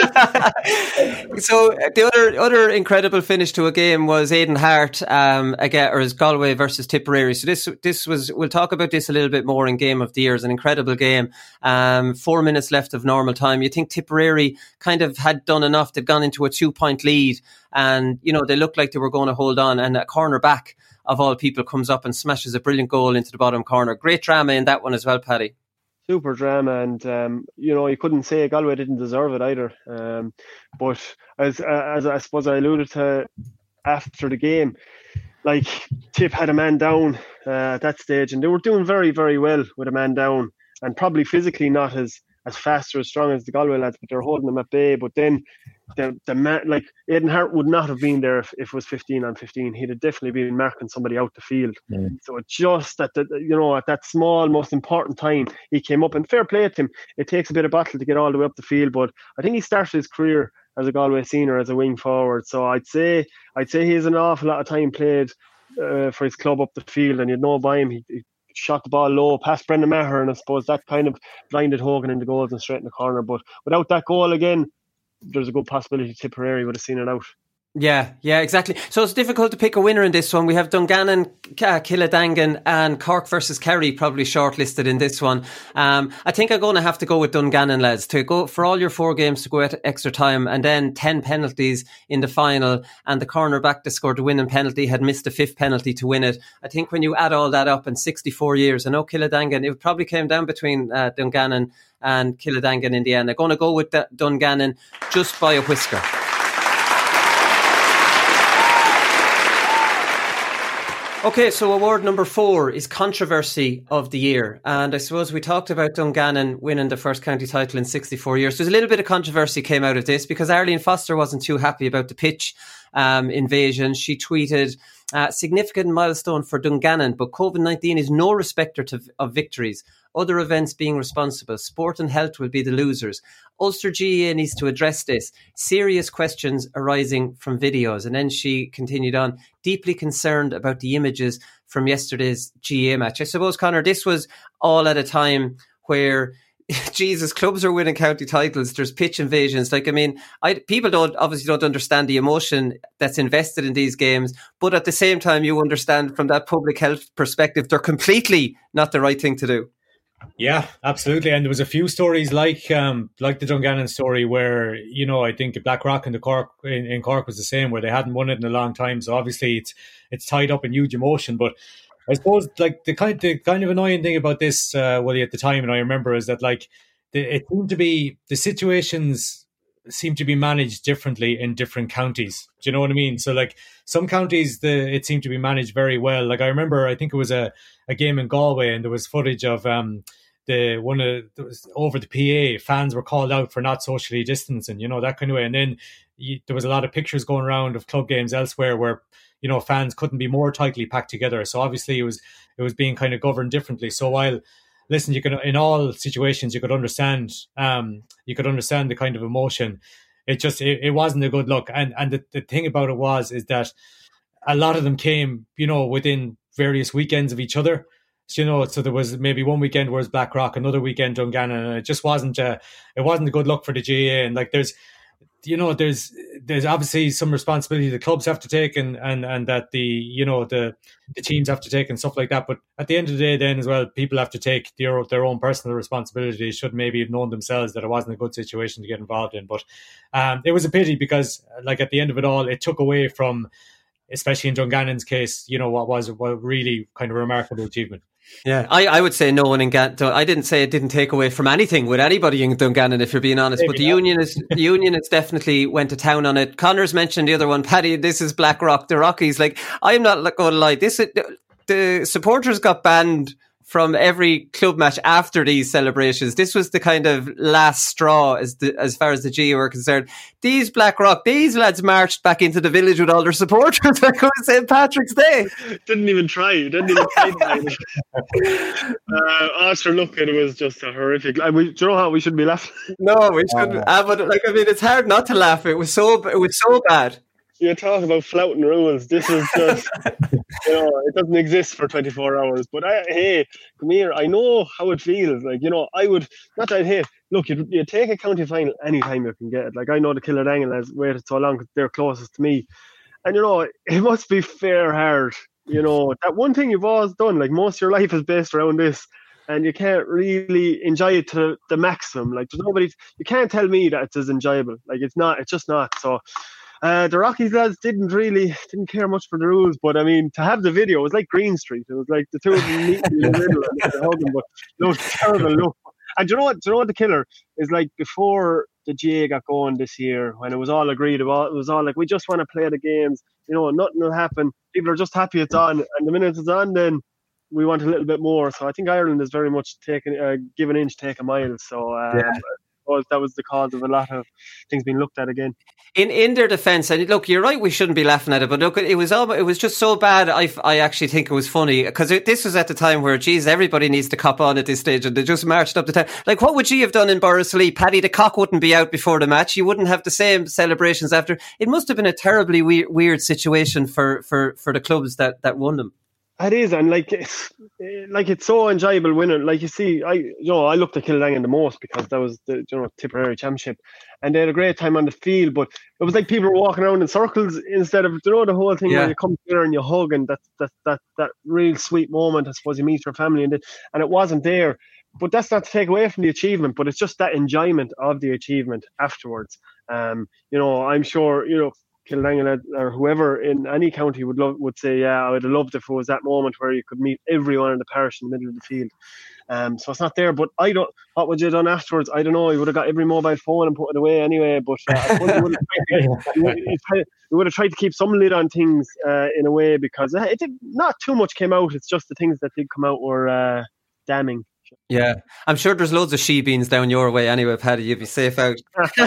to so the other other incredible finish to a game was Aidan Hart, um, again, or is Galway versus Tipperary. So this this was, we'll talk about this a little bit more in Game of the Year. It's an incredible game. Um, four minutes left of normal time. You think Tipperary kind of had done enough. They'd gone into a two point lead, and you know they looked like they were going to hold on. And a corner back of all people comes up and smashes a brilliant goal into the bottom corner. Great drama in that one as well, Paddy. Super drama, and um, you know, you couldn't say Galway didn't deserve it either. Um, but as as I suppose I alluded to after the game, like Tip had a man down uh, at that stage, and they were doing very, very well with a man down, and probably physically not as as fast or as strong as the Galway lads, but they're holding them at bay. But then the the man, like Aidan Hart would not have been there if, if it was fifteen on fifteen. He'd have definitely been marking somebody out the field. Mm. So just at the, you know, at that small, most important time, he came up, and fair play to him. It takes a bit of battle to get all the way up the field, but I think he started his career as a Galway senior as a wing forward. So I'd say I'd say he has an awful lot of time played uh, for his club up the field, and you'd know by him he, he shot the ball low past Brendan Maher, and I suppose that kind of blinded Hogan in the goals and straight in the corner. But without that goal again, there's a good possibility Tipperary would have seen it out. Yeah, yeah, exactly. So it's difficult to pick a winner in this one. We have Dungannon, uh, Killadangan and Cork versus Kerry probably shortlisted in this one. Um, I think I'm going to have to go with Dungannon, lads, to go for all your four games to go at extra time, and then ten penalties in the final, and the cornerback that scored the winning penalty had missed the fifth penalty to win it. I think when you add all that up in sixty-four years, I know Killadangan, it probably came down between uh, Dungannon and Killadangan in the end. I'm going to go with that Dungannon just by a whisker. Okay, so award number four is Controversy of the Year. And I suppose we talked about Dungannon winning the first county title in sixty-four years. There's a little bit of controversy came out of this because Arlene Foster wasn't too happy about the pitch um, invasion. She tweeted, uh, significant milestone for Dungannon, but COVID nineteen is no respecter to, of victories. Other events being responsible. Sport and health will be the losers. Ulster G A A needs to address this. Serious questions arising from videos. And then she continued on, deeply concerned about the images from yesterday's G A A match. I suppose, Conor, this was all at a time where, Jesus, clubs are winning county titles. There's pitch invasions. Like, I mean, I, people don't obviously don't understand the emotion that's invested in these games. But at the same time, you understand from that public health perspective, they're completely not the right thing to do. Yeah, absolutely. And there was a few stories like um, like the Dungannon story where, you know, I think Blackrock and the Cork in, in Cork was the same, where they hadn't won it in a long time. So obviously it's it's tied up in huge emotion. But I suppose like the kind the kind of annoying thing about this, uh, Willie, at the time, and I remember, is that like the, it seemed to be the situations seem to be managed differently in different counties. Do you know what I mean? So like some counties, the it seemed to be managed very well. Like I remember, I think it was a, a game in Galway, and there was footage of um the one of was over the P A. Fans were called out for not socially distancing, you know, that kind of way. And then you, there was a lot of pictures going around of club games elsewhere where, you know, fans couldn't be more tightly packed together. So obviously it was it was being kind of governed differently. So while listen, you can in all situations you could understand um you could understand the kind of emotion. It just it, it wasn't a good look. And and the, the thing about it was is that a lot of them came, you know, within various weekends of each other. So, you know, so there was maybe one weekend where it was Blackrock, another weekend Dungannon, and it just wasn't a it wasn't a good look for the G A A. And like there's you know, there's there's obviously some responsibility the clubs have to take and, and, and that the, you know, the the teams have to take and stuff like that. But at the end of the day then as well, people have to take their, their own personal responsibility. They should maybe have known themselves that it wasn't a good situation to get involved in. But um, it was a pity because like at the end of it all, it took away from, especially in Dungannon's case, you know, what was a really kind of remarkable achievement. Yeah, I, I would say no one in Gannon. I didn't say it didn't take away from anything with anybody in Dungannon, if you're being honest. Maybe but the not. union is the union has definitely went to town on it. Connor's mentioned the other one, Paddy. This is Blackrock, the Rockies. Like I'm not going to lie, this the supporters got banned from every club match after these celebrations. This was the kind of last straw as the, as far as the G A A were concerned. These Blackrock, these lads marched back into the village with all their supporters like it was Saint Patrick's Day. Didn't even try. Didn't even try. uh, after look, it was just a horrific. I, we, do you know how we shouldn't be laughing? No, we shouldn't. Uh, but like, I mean, it's hard not to laugh. It was so, it was so bad. You talk about flouting rules. This is just, you know, it doesn't exist for twenty-four hours. But I, hey, come here. I know how it feels. Like, you know, I would, not that, hey, look, you, you take a county final anytime you can get it. Like, I know the Killardangle has waited so long because they're closest to me. And, you know, it must be fair hard. You know, that one thing you've always done, like, most of your life is based around this. And you can't really enjoy it to the maximum. Like, there's nobody, you can't tell me that it's as enjoyable. Like, it's not, it's just not. So, Uh, the Rockies lads didn't really didn't care much for the rules, but I mean, to have the video, it was like Green Street. It was like the two of them meeting in the middle and they're hugging, but it was terrible look. And do you know what? Do you know what the killer is? Like before the G A A got going this year, when it was all agreed about, it was all like, we just want to play the games. You know, nothing will happen. People are just happy it's on, and the minute it's on, then we want a little bit more. So I think Ireland is very much taking, uh, give an inch, take a mile. So. Um, yeah. That was the cause of a lot of things being looked at again. In in their defence, and look, you're right, we shouldn't be laughing at it, but look, it was all, it was just so bad. I, I actually think it was funny because this was at the time where, geez, everybody needs to cop on at this stage, and they just marched up the town. Like, what would you have done in Borrisoleigh? Paddy the cock wouldn't be out before the match. You wouldn't have the same celebrations after. It must have been a terribly weird, weird situation for, for, for the clubs that, that won them. It is, and like it's like it's so enjoyable winning. Like you see, I you know I looked at Kildangan the most because that was the you know Tipperary Championship, and they had a great time on the field. But it was like people were walking around in circles instead of you know the whole thing yeah. where you come here and you hug, and that that that that real sweet moment. I suppose you meet your family, and it, and it wasn't there. But that's not to take away from the achievement, but it's just that enjoyment of the achievement afterwards. Um, you know, I'm sure you know. Kildangan or whoever in any county would love would say, yeah, I would have loved if it was that moment where you could meet everyone in the parish in the middle of the field. Um, so it's not there. But I don't. What would you have done afterwards? I don't know. You would have got every mobile phone and put it away anyway. But uh, I suppose you would have tried to, you would have tried to keep some lid on things uh, in a way because it did not too much came out. It's just the things that did come out were uh, damning. Yeah, I'm sure there's loads of she beans down your way anyway, Paddy. You'd be safe out.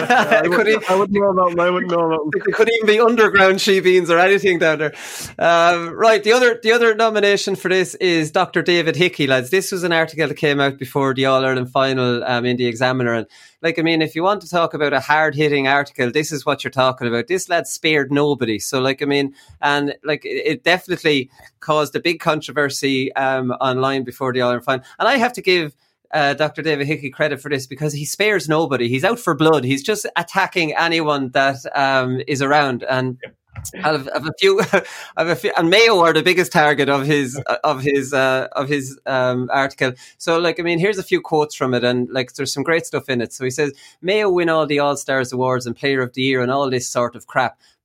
I, would, even, I wouldn't know about them. I wouldn't know about them. There could even be underground she beans or anything down there. Um, right, the other the other nomination for this is Doctor David Hickey, lads. This was an article that came out before the All Ireland final um, in the Examiner, and like I mean, if you want to talk about a hard hitting article, this is what you're talking about. This lad spared nobody. So like I mean, and like it, it definitely caused a big controversy um, online before the All Ireland final, and I have to give. Uh, Doctor David Hickey credit for this because he spares nobody. He's out for blood. He's just attacking anyone that um, is around. And I've, I've a few, I've a few, and Mayo are the biggest target of his of his uh, of his um, article. So, like, I mean, here's a few quotes from it, and like, there's some great stuff in it. So he says, Mayo win all the All Stars awards and Player of the Year and all this sort of crap.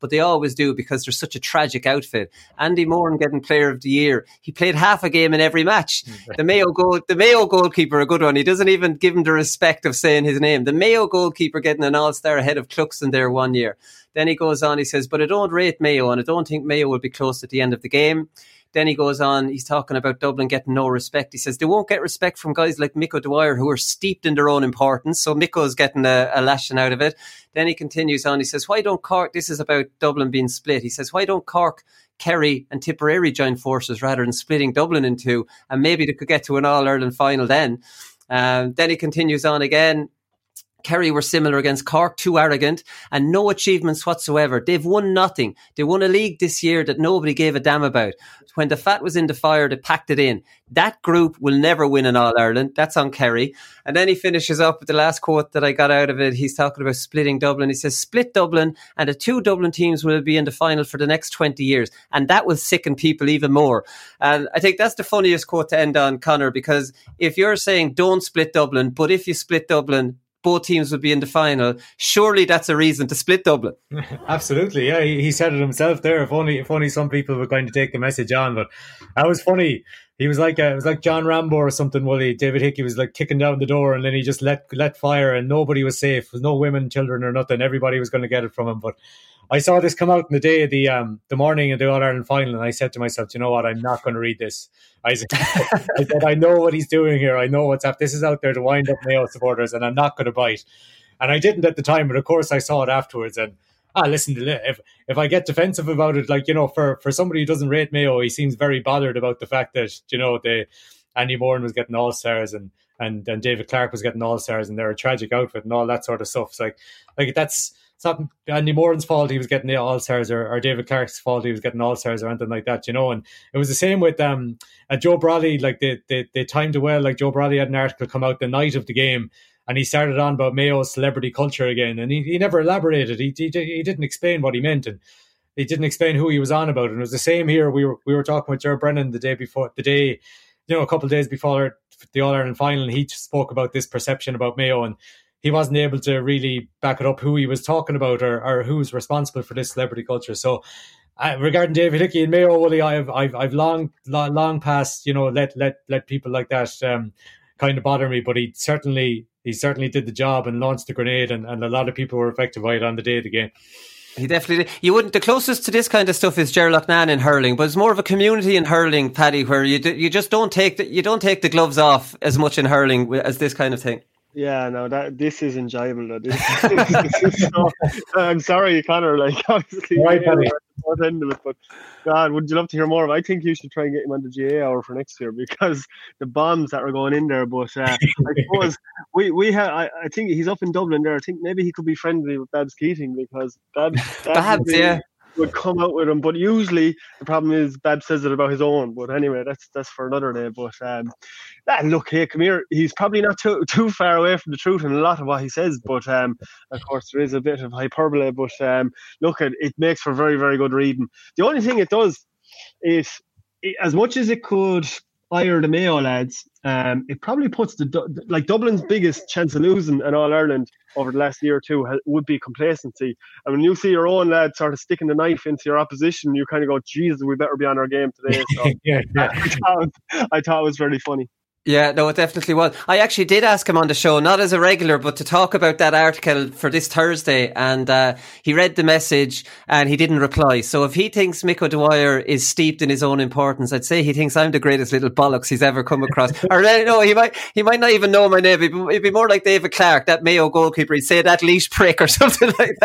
but they always do because they're such a tragic outfit. Andy Moran getting Player of the Year. He played half a game in every match. The Mayo goal, the Mayo goalkeeper, a good one. He doesn't even give him the respect of saying his name. The Mayo goalkeeper getting an All-Star ahead of Cluxton there one year. Then he goes on, he says, but I don't rate Mayo and I don't think Mayo will be close at the end of the game. Then he goes on, he's talking about Dublin getting no respect. He says they won't get respect from guys like Mick O'Dwyer who are steeped in their own importance. So Micko's getting a, a lashing out of it. Then he continues on, he says, why don't Cork, this is about Dublin being split. He says, why don't Cork, Kerry and Tipperary join forces rather than splitting Dublin in two? And maybe they could get to an All-Ireland final then. Um, then he continues on again. Kerry were similar against Cork, too arrogant, and no achievements whatsoever. They've won nothing. They won a league this year that nobody gave a damn about. When the fat was in the fire, they packed it in. That group will never win an All-Ireland. That's on Kerry. And then he finishes up with the last quote that I got out of it. He's talking about splitting Dublin. He says, split Dublin and the two Dublin teams will be in the final for the next twenty years. And that will sicken people even more. And I think that's the funniest quote to end on, Conor, because if you're saying don't split Dublin, but if you split Dublin, both teams would be in the final, surely that's a reason to split Dublin. Absolutely, yeah. He, he said it himself there. If only if only some people were going to take the message on. But that was funny. He was like a, it was like John Rambo or something. Well, he, David Hickey was like kicking down the door and then he just let let fire and nobody was safe. There was no women, children or nothing. Everybody was going to get it from him. But I saw this come out in the day of the um, the morning of the All-Ireland final and I said to myself, you know what, I'm not going to read this. I said, I said, I know what he's doing here. I know what's up. This is out there to wind up Mayo supporters and I'm not going to bite. And I didn't at the time, but of course I saw it afterwards and ah, listen, if if I get defensive about it, like, you know, for, for somebody who doesn't rate Mayo, he seems very bothered about the fact that, you know, they, Andy Moran was getting All-Stars and, and, and David Clark was getting All-Stars and they're a tragic outfit and all that sort of stuff. It's like, like that's, it's not Andy Moran's fault he was getting the All-Stars or, or David Clark's fault he was getting All-Stars or anything like that, you know. And it was the same with um, uh, Joe Brolly, like they, they, they timed it well. Like Joe Brolly had an article come out the night of the game and he started on about Mayo's celebrity culture again. And he, he never elaborated. He, he he didn't explain what he meant and he didn't explain who he was on about. And it was the same here. We were we were talking with Ger Brennan the day before, the day, you know, a couple of days before the All-Ireland final. And he just spoke about this perception about Mayo and he wasn't able to really back it up who he was talking about or, or who's responsible for this celebrity culture. So uh, regarding David Hickey and Mayo, Willie, I've I've I've long long, long past, you know, let let let people like that um, kind of bother me. But he certainly he certainly did the job and launched the grenade, and, and a lot of people were affected by it on the day of the game. He definitely did. You wouldn't. The closest to this kind of stuff is Ger Loughnane in hurling, but it's more of a community in hurling, Paddy, where you do, you just don't take the, you don't take the gloves off as much in hurling as this kind of thing. Yeah, no, that this is enjoyable. Though. This, this is so, I'm sorry, Conor. Like, obviously, right, yeah, the end of it, but God, would you love to hear more of it? I think you should try and get him on the G A hour for next year because the bombs that are going in there. But uh, I suppose we we have. I, I think he's up in Dublin there. I think maybe he could be friendly with Babs Keating because Babs, Babs, yeah. would come out with him, but usually the problem is Babs says it about his own. But anyway, that's that's for another day. But um, ah, look, hey, come here. He's probably not too too far away from the truth in a lot of what he says. But um, of course, there is a bit of hyperbole. But um, look, it it makes for very very good reading. The only thing it does is, it, as much as it could ire the Mayo lads, um, it probably puts the like Dublin's biggest chance of losing an All Ireland over the last year or two would be complacency. And when you see your own lad sort of sticking the knife into your opposition, you kind of go, Jesus, we better be on our game today. So yeah, yeah. I, thought, I thought it was really funny. Yeah, no, it definitely was. I actually did ask him on the show, not as a regular, but to talk about that article for this Thursday. And uh, he read the message and he didn't reply. So if he thinks Mick O'Dwyer is steeped in his own importance, I'd say he thinks I'm the greatest little bollocks he's ever come across. Or no, he might he might not even know my name. It'd be, it'd be more like David Clark, that Mayo goalkeeper. He'd say that leash prick or something like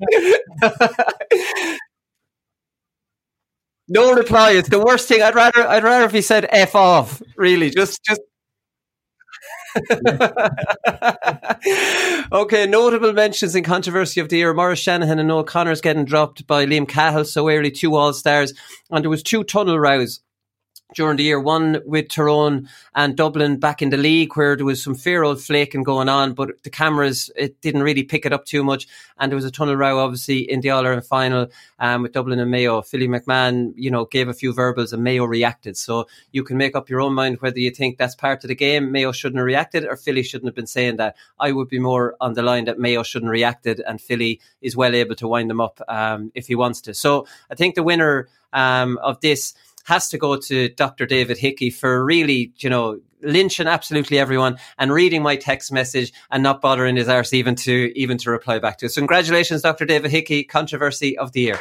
that. No reply. It's the worst thing. I'd rather I'd rather if he said F off. Really, just just. Okay, notable mentions in controversy of the year. Maurice Shanahan and Noel Connors getting dropped by Liam Cahill so early, two All-Stars, and there was two tunnel rows. during the year, one with Tyrone and Dublin back in the league, where there was some fair old flaking going on, but the cameras, it didn't really pick it up too much. And there was a tunnel row, obviously, in the All-Ireland final um, with Dublin and Mayo. Philly McMahon, you know, gave a few verbals and Mayo reacted. So you can make up your own mind whether you think that's part of the game, Mayo shouldn't have reacted, or Philly shouldn't have been saying that. I would be more on the line that Mayo shouldn't have reacted, and Philly is well able to wind them up um, if he wants to. So I think the winner um, of this has to go to Doctor David Hickey for really, you know, lynching absolutely everyone and reading my text message and not bothering his arse even to even to reply back to it. So congratulations, Doctor David Hickey, controversy of the year.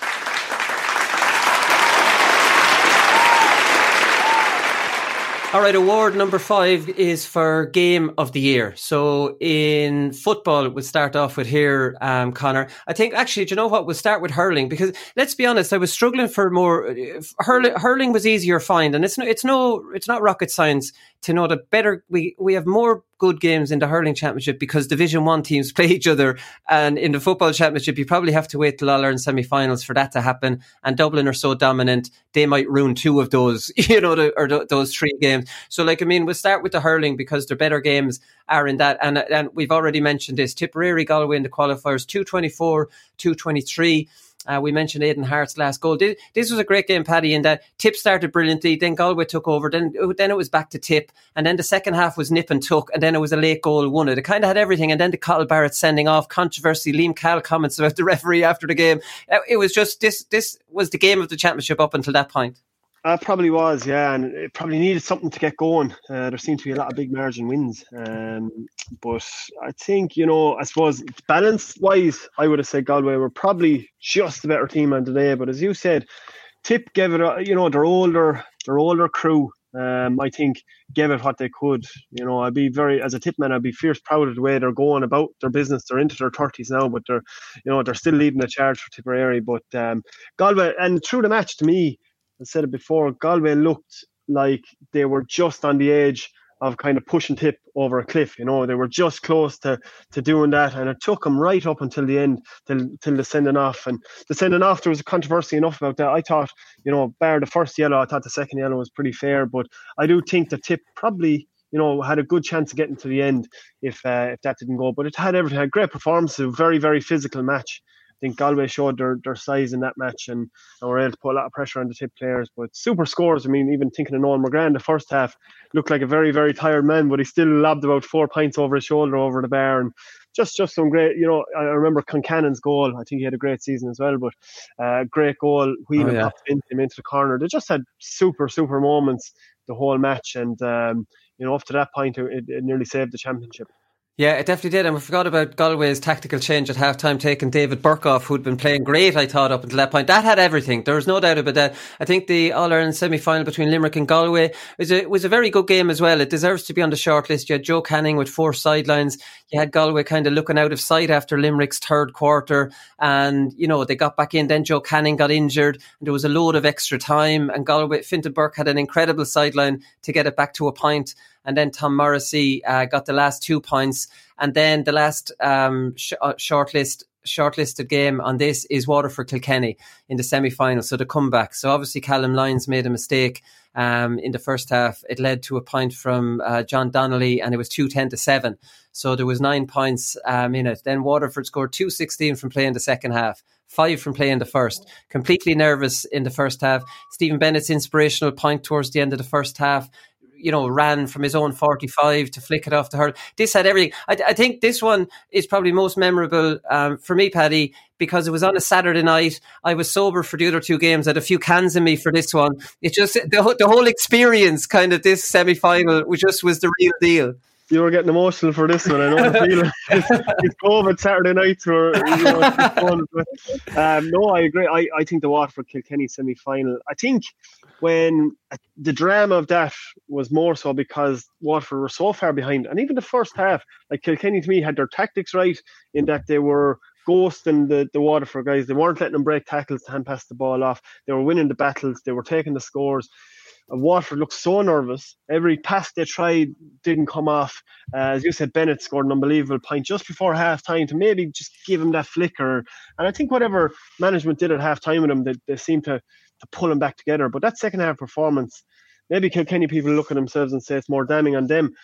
All right, award number five is for Game of the Year. So in football, we'll start off with here, um, Conor. I think actually, do you know what? We'll start with hurling, because let's be honest, I was struggling for more. Hurling, hurling was easier to find, and it's no, it's no, it's not rocket science to know that better we we have more good games in the hurling championship because Division One teams play each other, and in the football championship you probably have to wait till All-Ireland semi-finals for that to happen. And Dublin are so dominant, they might ruin two of those, you know, the, or the, those three games. So, like, I mean, we'll start with the hurling because their better games are in that, and and we've already mentioned this. Tipperary, Galway in the qualifiers, two twenty-four, two twenty-three. Uh, we mentioned Aidan Hart's last goal. This, this was a great game, Paddy, in that Tip started brilliantly, then Galway took over, then then it was back to Tip, and then the second half was nip and tuck, and then it was a late goal won it. It kind of had everything, and then the Cathal Barrett sending off, controversy, Liam Cahill comments about the referee after the game. It was just, this This was the game of the championship up until that point. Uh, probably was, yeah, and it probably needed something to get going. Uh, there seemed to be a lot of big margin wins. Um, but I think, you know, I suppose balance-wise, I would have said Galway were probably just the better team on today. But as you said, Tip gave it, a, you know, their older, their older crew, um, I think, gave it what they could. You know, I'd be very, as a Tip man, I'd be fierce proud of the way they're going about their business. They're into their thirties now, but they're, you know, they're still leading the charge for Tipperary. But um, Galway, and through the match, to me, I said it before, Galway looked like they were just on the edge of kind of pushing Tip over a cliff. You know, they were just close to, to doing that, and it took them right up until the end, till, till the sending off. And the sending off, there was a controversy enough about that. I thought, you know, bar the first yellow, I thought the second yellow was pretty fair, but I do think the Tip probably, you know, had a good chance of getting to the end if uh, if that didn't go. But it had everything, had great performance, a very, very physical match. I think Galway showed their, their size in that match, and, and were able to put a lot of pressure on the Tip players. But super scores. I mean, even thinking of Noel McGrath, the first half looked like a very, very tired man, but he still lobbed about four pints over his shoulder over the bar. And just, just some great, you know, I remember Concannon's goal. I think he had a great season as well, but uh, great goal. Whelan oh, yeah. popped into him into the corner. They just had super, super moments the whole match. And, um, you know, up to that point, it, it nearly saved the championship. Yeah, it definitely did. And we forgot about Galway's tactical change at half-time, taking David Burke off, who'd been playing great, I thought, up until that point. That had everything. There was no doubt about that. I think the All-Ireland semi-final between Limerick and Galway was a, was a very good game as well. It deserves to be on the short list. You had Joe Canning with four sidelines. You had Galway kind of looking out of sight after Limerick's third quarter. And, you know, they got back in. Then Joe Canning got injured, and there was a load of extra time. And Galway, Fintan Burke had an incredible sideline to get it back to a point. And then Tom Morrissey uh, got the last two points. And then the last um, sh- uh, shortlist, shortlisted game on this is Waterford Kilkenny in the semi-final. So the comeback. So obviously Callum Lyons made a mistake um, in the first half. It led to a point from uh, John Donnelly, and it was two ten to seven. So there was nine points um, in it. Then Waterford scored two sixteen from playing the second half. Five from playing the first. Completely nervous in the first half. Stephen Bennett's inspirational point towards the end of the first half, you know, ran from his own forty-five to flick it off the hurl. This had everything. I, I think this one is probably most memorable um, for me, Paddy, because it was on a Saturday night. I was sober for the other two games. I had a few cans in me for this one. It just, the, the whole experience, kind of this semi-final, which just was the real deal. You were getting emotional for this one. I know the feeling. It's, it's COVID Saturday nights were, you know, it's fun. But, um, no, I agree. I, I think the Waterford Kilkenny semi-final, I think when the drama of that was more so because Waterford were so far behind, and even the first half, like Kilkenny to me had their tactics right in that they were ghosting the, the Waterford guys. They weren't letting them break tackles to hand pass the ball off. They were winning the battles. They were taking the scores. And Waterford looked so nervous. Every pass they tried didn't come off. Uh, as you said, Bennett scored an unbelievable point just before half time to maybe just give him that flicker. And I think whatever management did at half time with him, they, they seemed to, to pull him back together. But that second half performance, maybe Kilkenny people look at themselves and say it's more damning on them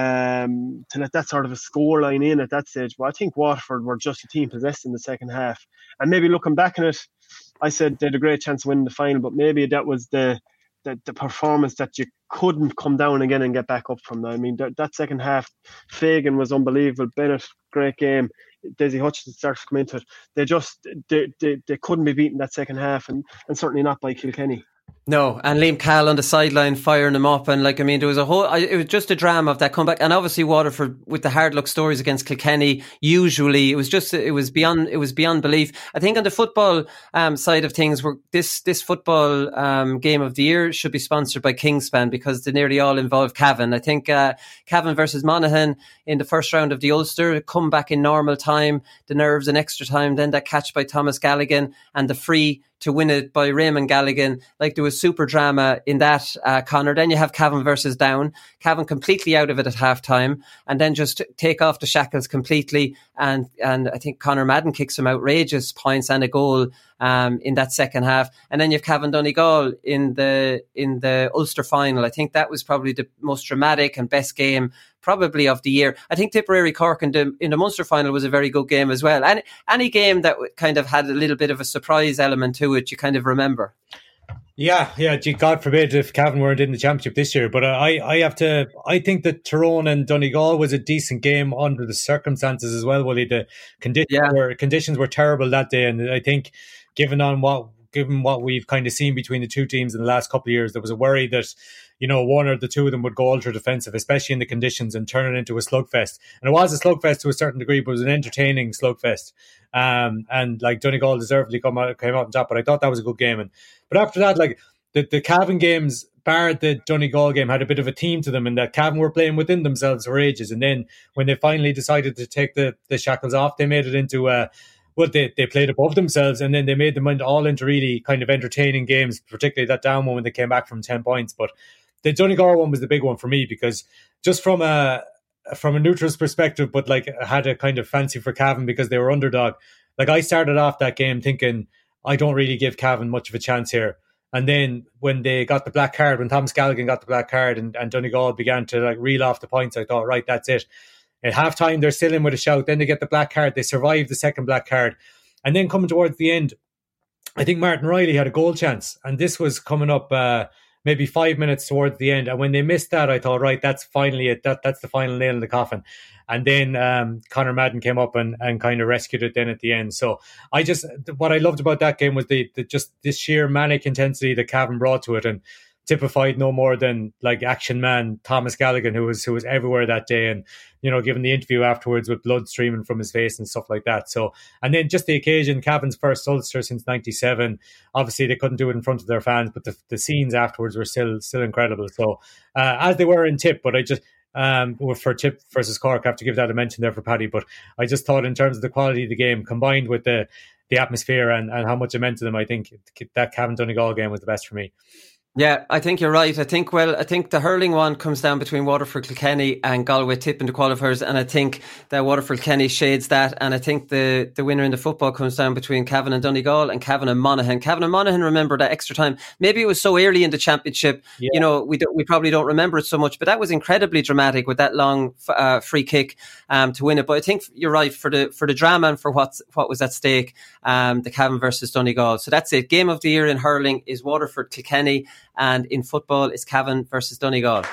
um, to let that sort of a score line in at that stage. But I think Waterford were just a team possessed in the second half. And maybe looking back on it, I said they had a great chance of winning the final, but maybe that was the the, the performance that you couldn't come down again and get back up from. I mean, that, that second half, Fagan was unbelievable. Bennett, great game. Dessie Hutchinson started to come into it. They just they, they, they couldn't be beaten that second half, and, and certainly not by Kilkenny. No, and Liam Cahill on the sideline firing them up, and like I mean, there was a whole. It was just a drama of that comeback, and obviously Waterford with the hard luck stories against Kilkenny. Usually, it was just it was beyond it was beyond belief. I think on the football um, side of things, where this this football um, game of the year should be sponsored by Kingspan because they nearly all involve Cavan. I think uh, Cavan versus Monaghan in the first round of the Ulster, come back in normal time, the nerves in extra time, then that catch by Thomas Galligan and the free to win it by Raymond Galligan. Like there was super drama in that, uh, Conor. Then you have Cavan versus Down. Cavan completely out of it at half time and then just take off the shackles completely. And, and I think Conor Madden kicks some outrageous points and a goal um, in that second half. And then you have Cavan Donegal in the, in the Ulster final. I think that was probably the most dramatic and best game probably of the year. I think Tipperary Cork in the, in the Munster final was a very good game as well. And any game that kind of had a little bit of a surprise element to it, you kind of remember. Yeah, yeah. Gee, God forbid if Cavan weren't in the championship this year. But I, I have to. I think that Tyrone and Donegal was a decent game under the circumstances as well. Willie, the conditions yeah. were conditions were terrible that day, and I think given on what given what we've kind of seen between the two teams in the last couple of years, there was a worry that, you know, one or the two of them would go ultra defensive, especially in the conditions, and turn it into a slugfest. And it was a slugfest to a certain degree, but it was an entertaining slugfest. Um, and like Donegal deservedly come out, came out on top, but I thought that was a good game. And but after that, like the, the Cavan games, bar the Donegal game, had a bit of a theme to them, and that Cavan were playing within themselves for ages. And then when they finally decided to take the, the shackles off, they made it into a Well, they, they played above themselves, and then they made them all into really kind of entertaining games, particularly that down one when they came back from ten points. But the Donegal one was the big one for me because just from a from a neutral's perspective, but like I had a kind of fancy for Cavan because they were underdog. Like I started off that game thinking I don't really give Cavan much of a chance here. And then when they got the black card, when Thomas Galligan got the black card and, and Donegal began to like reel off the points, I thought, right, that's it. At halftime, they're still in with a shout. Then they get the black card. They survive the second black card. And then coming towards the end, I think Martin Riley had a goal chance. And this was coming up uh, maybe five minutes towards the end. And when they missed that, I thought, right, that's finally it. That, that's the final nail in the coffin. And then um, Conor Madden came up and, and kind of rescued it then at the end. So I just, what I loved about that game was the, the just this sheer manic intensity that Cavan brought to it, and typified no more than like action man Thomas Galligan, who was who was everywhere that day, and you know, given the interview afterwards with blood streaming from his face and stuff like that. So, and then just the occasion, Cavan's first Ulster since ninety-seven. Obviously, they couldn't do it in front of their fans, but the, the scenes afterwards were still still incredible. So, uh, as they were in Tip, but I just um for Tip versus Cork, I have to give that a mention there for Paddy. But I just thought in terms of the quality of the game combined with the the atmosphere and, and how much it meant to them, I think that Cavan Donegal game was the best for me. Yeah, I think you're right. I think, well, I think the hurling one comes down between Waterford Kilkenny and Galway Tip in the qualifiers, and I think that Waterford Kilkenny shades that, and I think the, the winner in the football comes down between Cavan and Donegal and Cavan and Monaghan. Cavan and Monaghan, remember that extra time. Maybe it was so early in the championship, yeah. you know, we do, we probably don't remember it so much, but that was incredibly dramatic with that long uh, free kick um, to win it. But I think you're right, for the for the drama and for what's, what was at stake, um, the Cavan versus Donegal. So that's it. Game of the year in hurling is Waterford Kilkenny, and in football it's Cavan versus Donegal.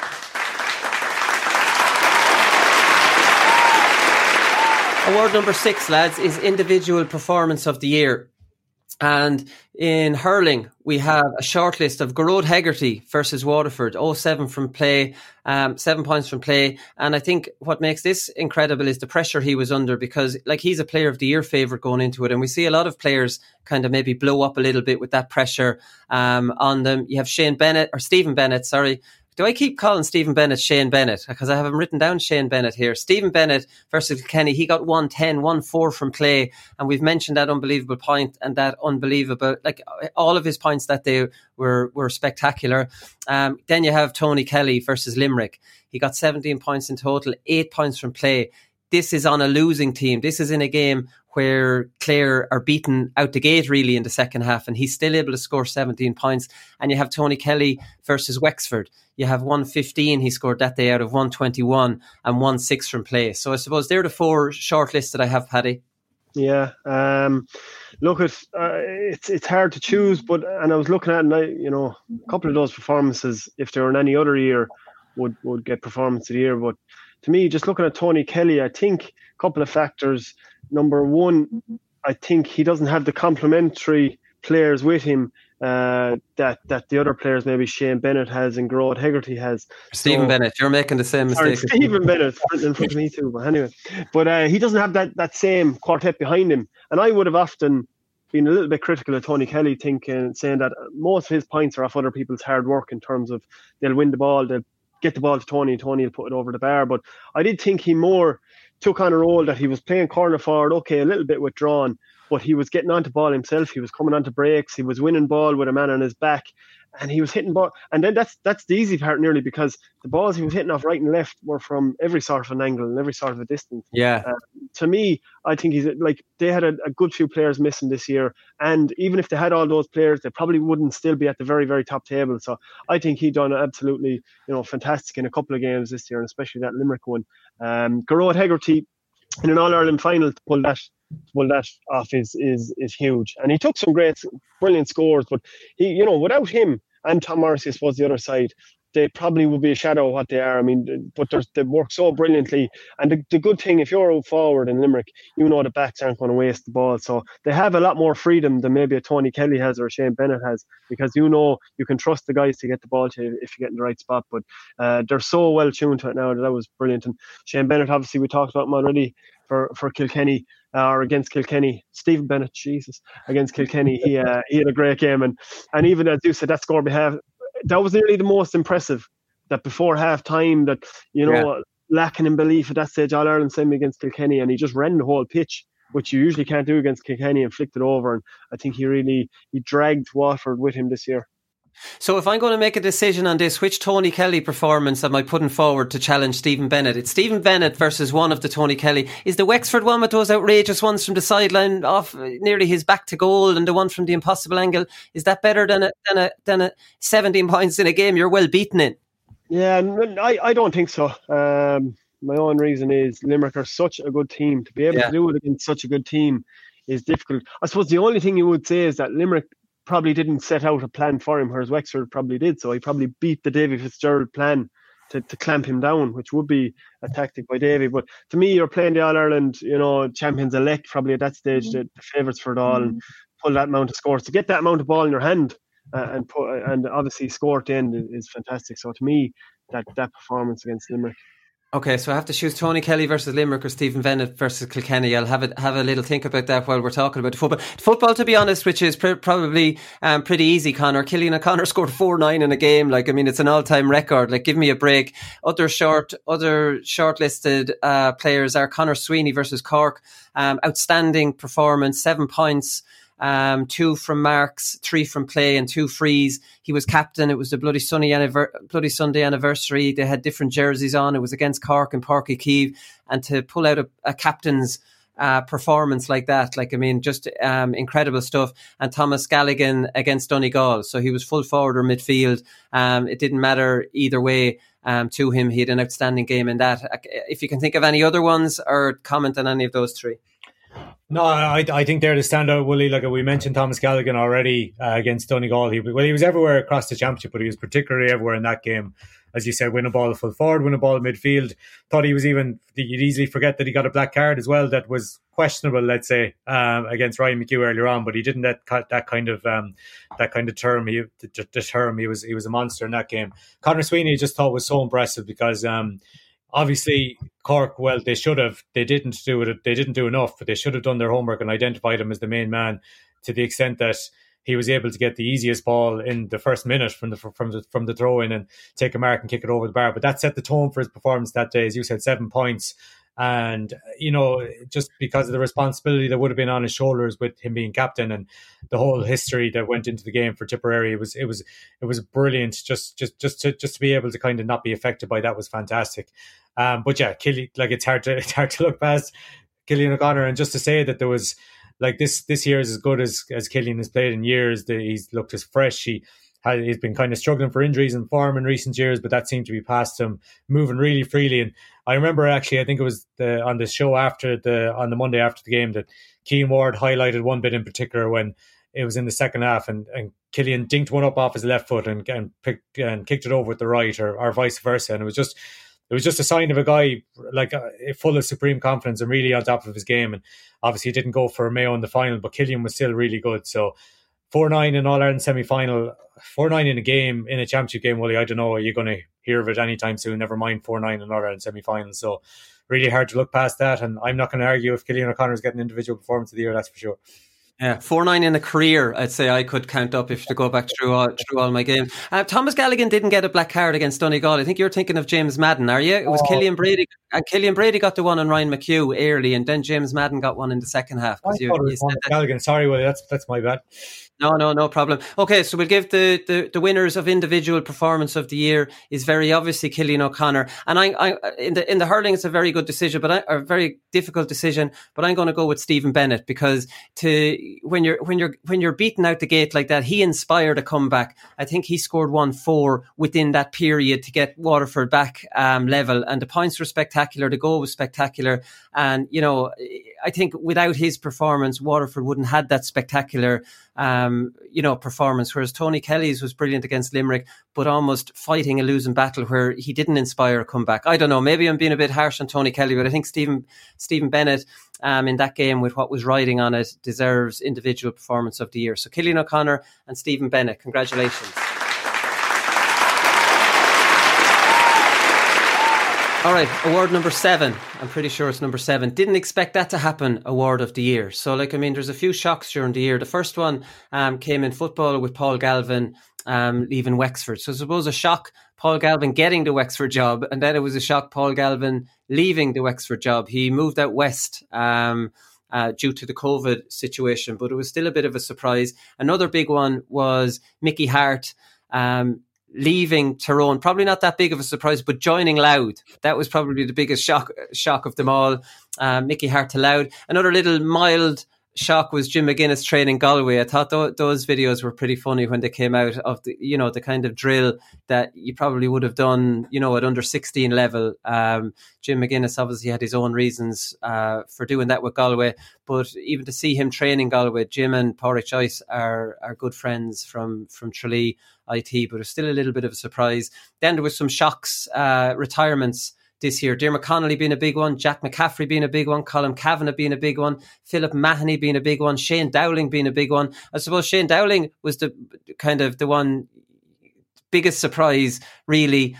Award number six, lads, is individual performance of the year. And in hurling, we have a shortlist of Gearóid Hegarty versus Waterford, oh seven from play, um, seven points from play. And I think what makes this incredible is the pressure he was under, because like he's a player of the year favourite going into it. And we see a lot of players kind of maybe blow up a little bit with that pressure um, on them. You have Shane Bennett, or Stephen Bennett, sorry. Do I keep calling Stephen Bennett Shane Bennett? Because I have him written down Shane Bennett here. Stephen Bennett versus Kilkenny. He got one ten, one four from play. And we've mentioned that unbelievable point and that unbelievable, like all of his points that day were, were spectacular. Um, then you have Tony Kelly versus Limerick. He got seventeen points in total, eight points from play. This is on a losing team. This is in a game where Clare are beaten out the gate really in the second half, and he's still able to score seventeen points. And you have Tony Kelly versus Wexford. You have one fifteen he scored that day out of one twenty-one and one six from play. So I suppose they're the four shortlists that I have, Paddy. Yeah, um, look, it's, uh, it's it's hard to choose, but and I was looking at it, and I, you know, a couple of those performances, if they were in any other year, would would get performance of the year. But to me, just looking at Tony Kelly, I think a couple of factors. Number one, I think he doesn't have the complementary players with him uh, that that the other players, maybe Shane Bennett has and Gearóid Hegarty has. Stephen so, Bennett, you're making the same mistake. Sorry, Stephen Bennett, in front of me too. But anyway, but uh, he doesn't have that that same quartet behind him. And I would have often been a little bit critical of Tony Kelly, thinking, saying that most of his points are off other people's hard work in terms of they'll win the ball, they'll get the ball to Tony, and Tony will put it over the bar. But I did think he more took on a role that he was playing corner forward, okay, a little bit withdrawn, but he was getting onto ball himself. He was coming onto breaks. He was winning ball with a man on his back, and he was hitting ball. And then that's that's the easy part nearly, because the balls he was hitting off right and left were from every sort of an angle and every sort of a distance. Yeah. Uh, to me, I think he's like they had a, a good few players missing this year, and even if they had all those players, they probably wouldn't still be at the very, very top table. So I think he done absolutely, you know, fantastic in a couple of games this year, and especially that Limerick one. Um, Gearóid Hegarty in an All-Ireland final to pull that to pull that off is is is huge, and he took some great, brilliant scores. But he, you know, without him and Tom Morrissey, I suppose the other side, they probably would be a shadow of what they are. I mean, but they work so brilliantly. And the, the good thing, if you're out forward in Limerick, you know the backs aren't going to waste the ball. So they have a lot more freedom than maybe a Tony Kelly has or a Shane Bennett has, because you know you can trust the guys to get the ball to you if you get in the right spot. But uh, they're so well tuned to it now that that was brilliant. And Shane Bennett, obviously, we talked about him already for, for Kilkenny. Uh, or against Kilkenny, Stephen Bennett, Jesus, against Kilkenny, he uh, he had a great game, and and even as you said, that score behalf, that was nearly the most impressive. That before half time, that you know, yeah. lacking in belief at that stage, All Ireland semi against Kilkenny, and he just ran the whole pitch, which you usually can't do against Kilkenny, and flicked it over. And I think he really he dragged Waterford with him this year. So if I'm going to make a decision on this, which Tony Kelly performance am I putting forward to challenge Stephen Bennett? It's Stephen Bennett versus one of the Tony Kelly. Is the Wexford one with those outrageous ones from the sideline off nearly his back to goal, and the one from the impossible angle, is that better than a, than a, than a seventeen points in a game you're well beaten in? Yeah, I, I don't think so. Um, my own reason is Limerick are such a good team. To be able yeah. to do it against such a good team is difficult. I suppose the only thing you would say is that Limerick probably didn't set out a plan for him, whereas Wexford probably did. So he probably beat the Davy Fitzgerald plan to, to clamp him down, which would be a tactic by Davy. But to me, you're playing the All-Ireland, you know, champions elect probably at that stage, mm-hmm. the, the favourites for it all, mm-hmm. and pull that amount of scores. To get that amount of ball in your hand uh, and put, and obviously score at the end is, is fantastic. So to me, that, that performance against Limerick. Okay, so I have to choose Tony Kelly versus Limerick or Stephen Bennett versus Kilkenny. I'll have a, have a little think about that while we're talking about the football. Football, to be honest, which is pr- probably um, pretty easy, Conor. Killian O'Connor scored four nine in a game. Like, I mean, it's an all-time record. Like, give me a break. Other short, other shortlisted uh, players are Conor Sweeney versus Cork. Um, outstanding performance, seven points. Um, two from marks, three from play, and two frees. He was captain. It was the Bloody Sunday, anniver- Bloody Sunday anniversary. They had different jerseys on. It was against Cork and Páirc Uí Chaoimh. And to pull out a, a captain's uh, performance like that, like, I mean, just um, incredible stuff. And Thomas Galligan against Donegal. So he was full forward or midfield. Um, it didn't matter either way um, to him. He had an outstanding game in that. If you can think of any other ones or comment on any of those three. No, I I think they're the standout, Willie. Like we mentioned, Thomas Galligan already uh, against Donegal. He well, he was everywhere across the championship, but he was particularly everywhere in that game. As you said, win a ball full forward, win a ball midfield. Thought he was even. You'd easily forget that he got a black card as well. That was questionable, let's say, um, against Ryan McHugh earlier on. But he didn't that that kind of um, that kind of term. He the, the term he was he was a monster in that game. Conor Sweeney, I just thought was so impressive because. Um, Obviously, Cork, well, they should have, they didn't do it, they didn't do enough, but they should have done their homework and identified him as the main man to the extent that he was able to get the easiest ball in the first minute from the from the, from the throw in and take a mark and kick it over the bar. But that set the tone for his performance that day, as you said, seven points. And, you know, just because of the responsibility that would have been on his shoulders with him being captain and the whole history that went into the game for Tipperary, it was it was it was brilliant. Just just just to just to be able to kind of not be affected by that was fantastic. Um, but yeah, Killy, like it's hard to it's hard to look past Cillian O'Connor, and just to say that there was like this this year is as good as as Cillian has played in years. The, he's looked as fresh. He had, he's been kind of struggling for injuries and form in recent years, but that seemed to be past him, moving really freely. And I remember actually, I think it was the on the show after the on the Monday after the game that Keane Ward highlighted one bit in particular when it was in the second half, and, and Cillian dinked one up off his left foot and and, picked, and kicked it over with the right, or, or vice versa. And it was just it was just a sign of a guy like uh, full of supreme confidence and really on top of his game. And obviously, he didn't go for Mayo in the final, but Cillian was still really good. So four nine in All Ireland semi final, four nine in a game in a championship game. Well, I don't know, are you going to hear of it anytime soon? Never mind four nine in All Ireland semi final. So really hard to look past that. And I'm not going to argue if Cillian O'Connor is getting individual performance of the year, that's for sure. Yeah, four nine in a career, I'd say I could count up if to go back through all, through all my games. Uh, Thomas Galligan didn't get a black card against Donegal. I think you're thinking of James Madden, are you? It was oh. Killian Brady. And Killian Brady got the one on Ryan McHugh early, and then James Madden got one in the second half. I you, thought it was Thomas Galligan. Sorry, well, that's that's my bad. No, no, no problem. Okay, so we'll give the, the, the winners of individual performance of the year is very obviously Cillian O'Connor, and I, I in the in the hurling it's a very good decision, but I, a very difficult decision. But I'm going to go with Stephen Bennett, because to when you're when you're when you're beaten out the gate like that, he inspired a comeback. I think he scored one four within that period to get Waterford back um, level, and the points were spectacular. The goal was spectacular, and you know I think without his performance, Waterford wouldn't have had that spectacular. Um, you know, performance, whereas Tony Kelly's was brilliant against Limerick, but almost fighting a losing battle where he didn't inspire a comeback. I don't know, maybe I'm being a bit harsh on Tony Kelly, but I think Stephen Stephen Bennett um, in that game with what was riding on it deserves individual performance of the year. So Cillian O'Connor and Stephen Bennett, congratulations. All right, award number seven. I'm pretty sure it's number seven. Didn't expect that to happen, award of the year. So, like, I mean, there's a few shocks during the year. The first one um, came in football with Paul Galvin um, leaving Wexford. So I suppose a shock, Paul Galvin getting the Wexford job, and then it was a shock, Paul Galvin leaving the Wexford job. He moved out west um, uh, due to the COVID situation, but it was still a bit of a surprise. Another big one was Mickey Hart um leaving Tyrone, probably not that big of a surprise, but joining Louth. That was probably the biggest shock shock of them all. Um, Mickey Hart to Louth. Another little mild shock was Jim McGuinness training Galway. I thought th- those videos were pretty funny when they came out of the, you know, the kind of drill that you probably would have done, you know, at under sixteen level. Um, Jim McGuinness obviously had his own reasons uh, for doing that with Galway, but even to see him training Galway, Jim and Porrick Ice are are good friends from from Tralee I T, but it's still a little bit of a surprise. Then there was some shocks, uh, retirements this year. Diarmuid Connolly being a big one, Jack McCaffrey being a big one, Colin Kavanagh being a big one, Philip Mahoney being a big one, Shane Dowling being a big one. I suppose Shane Dowling was the kind of the one biggest surprise, really,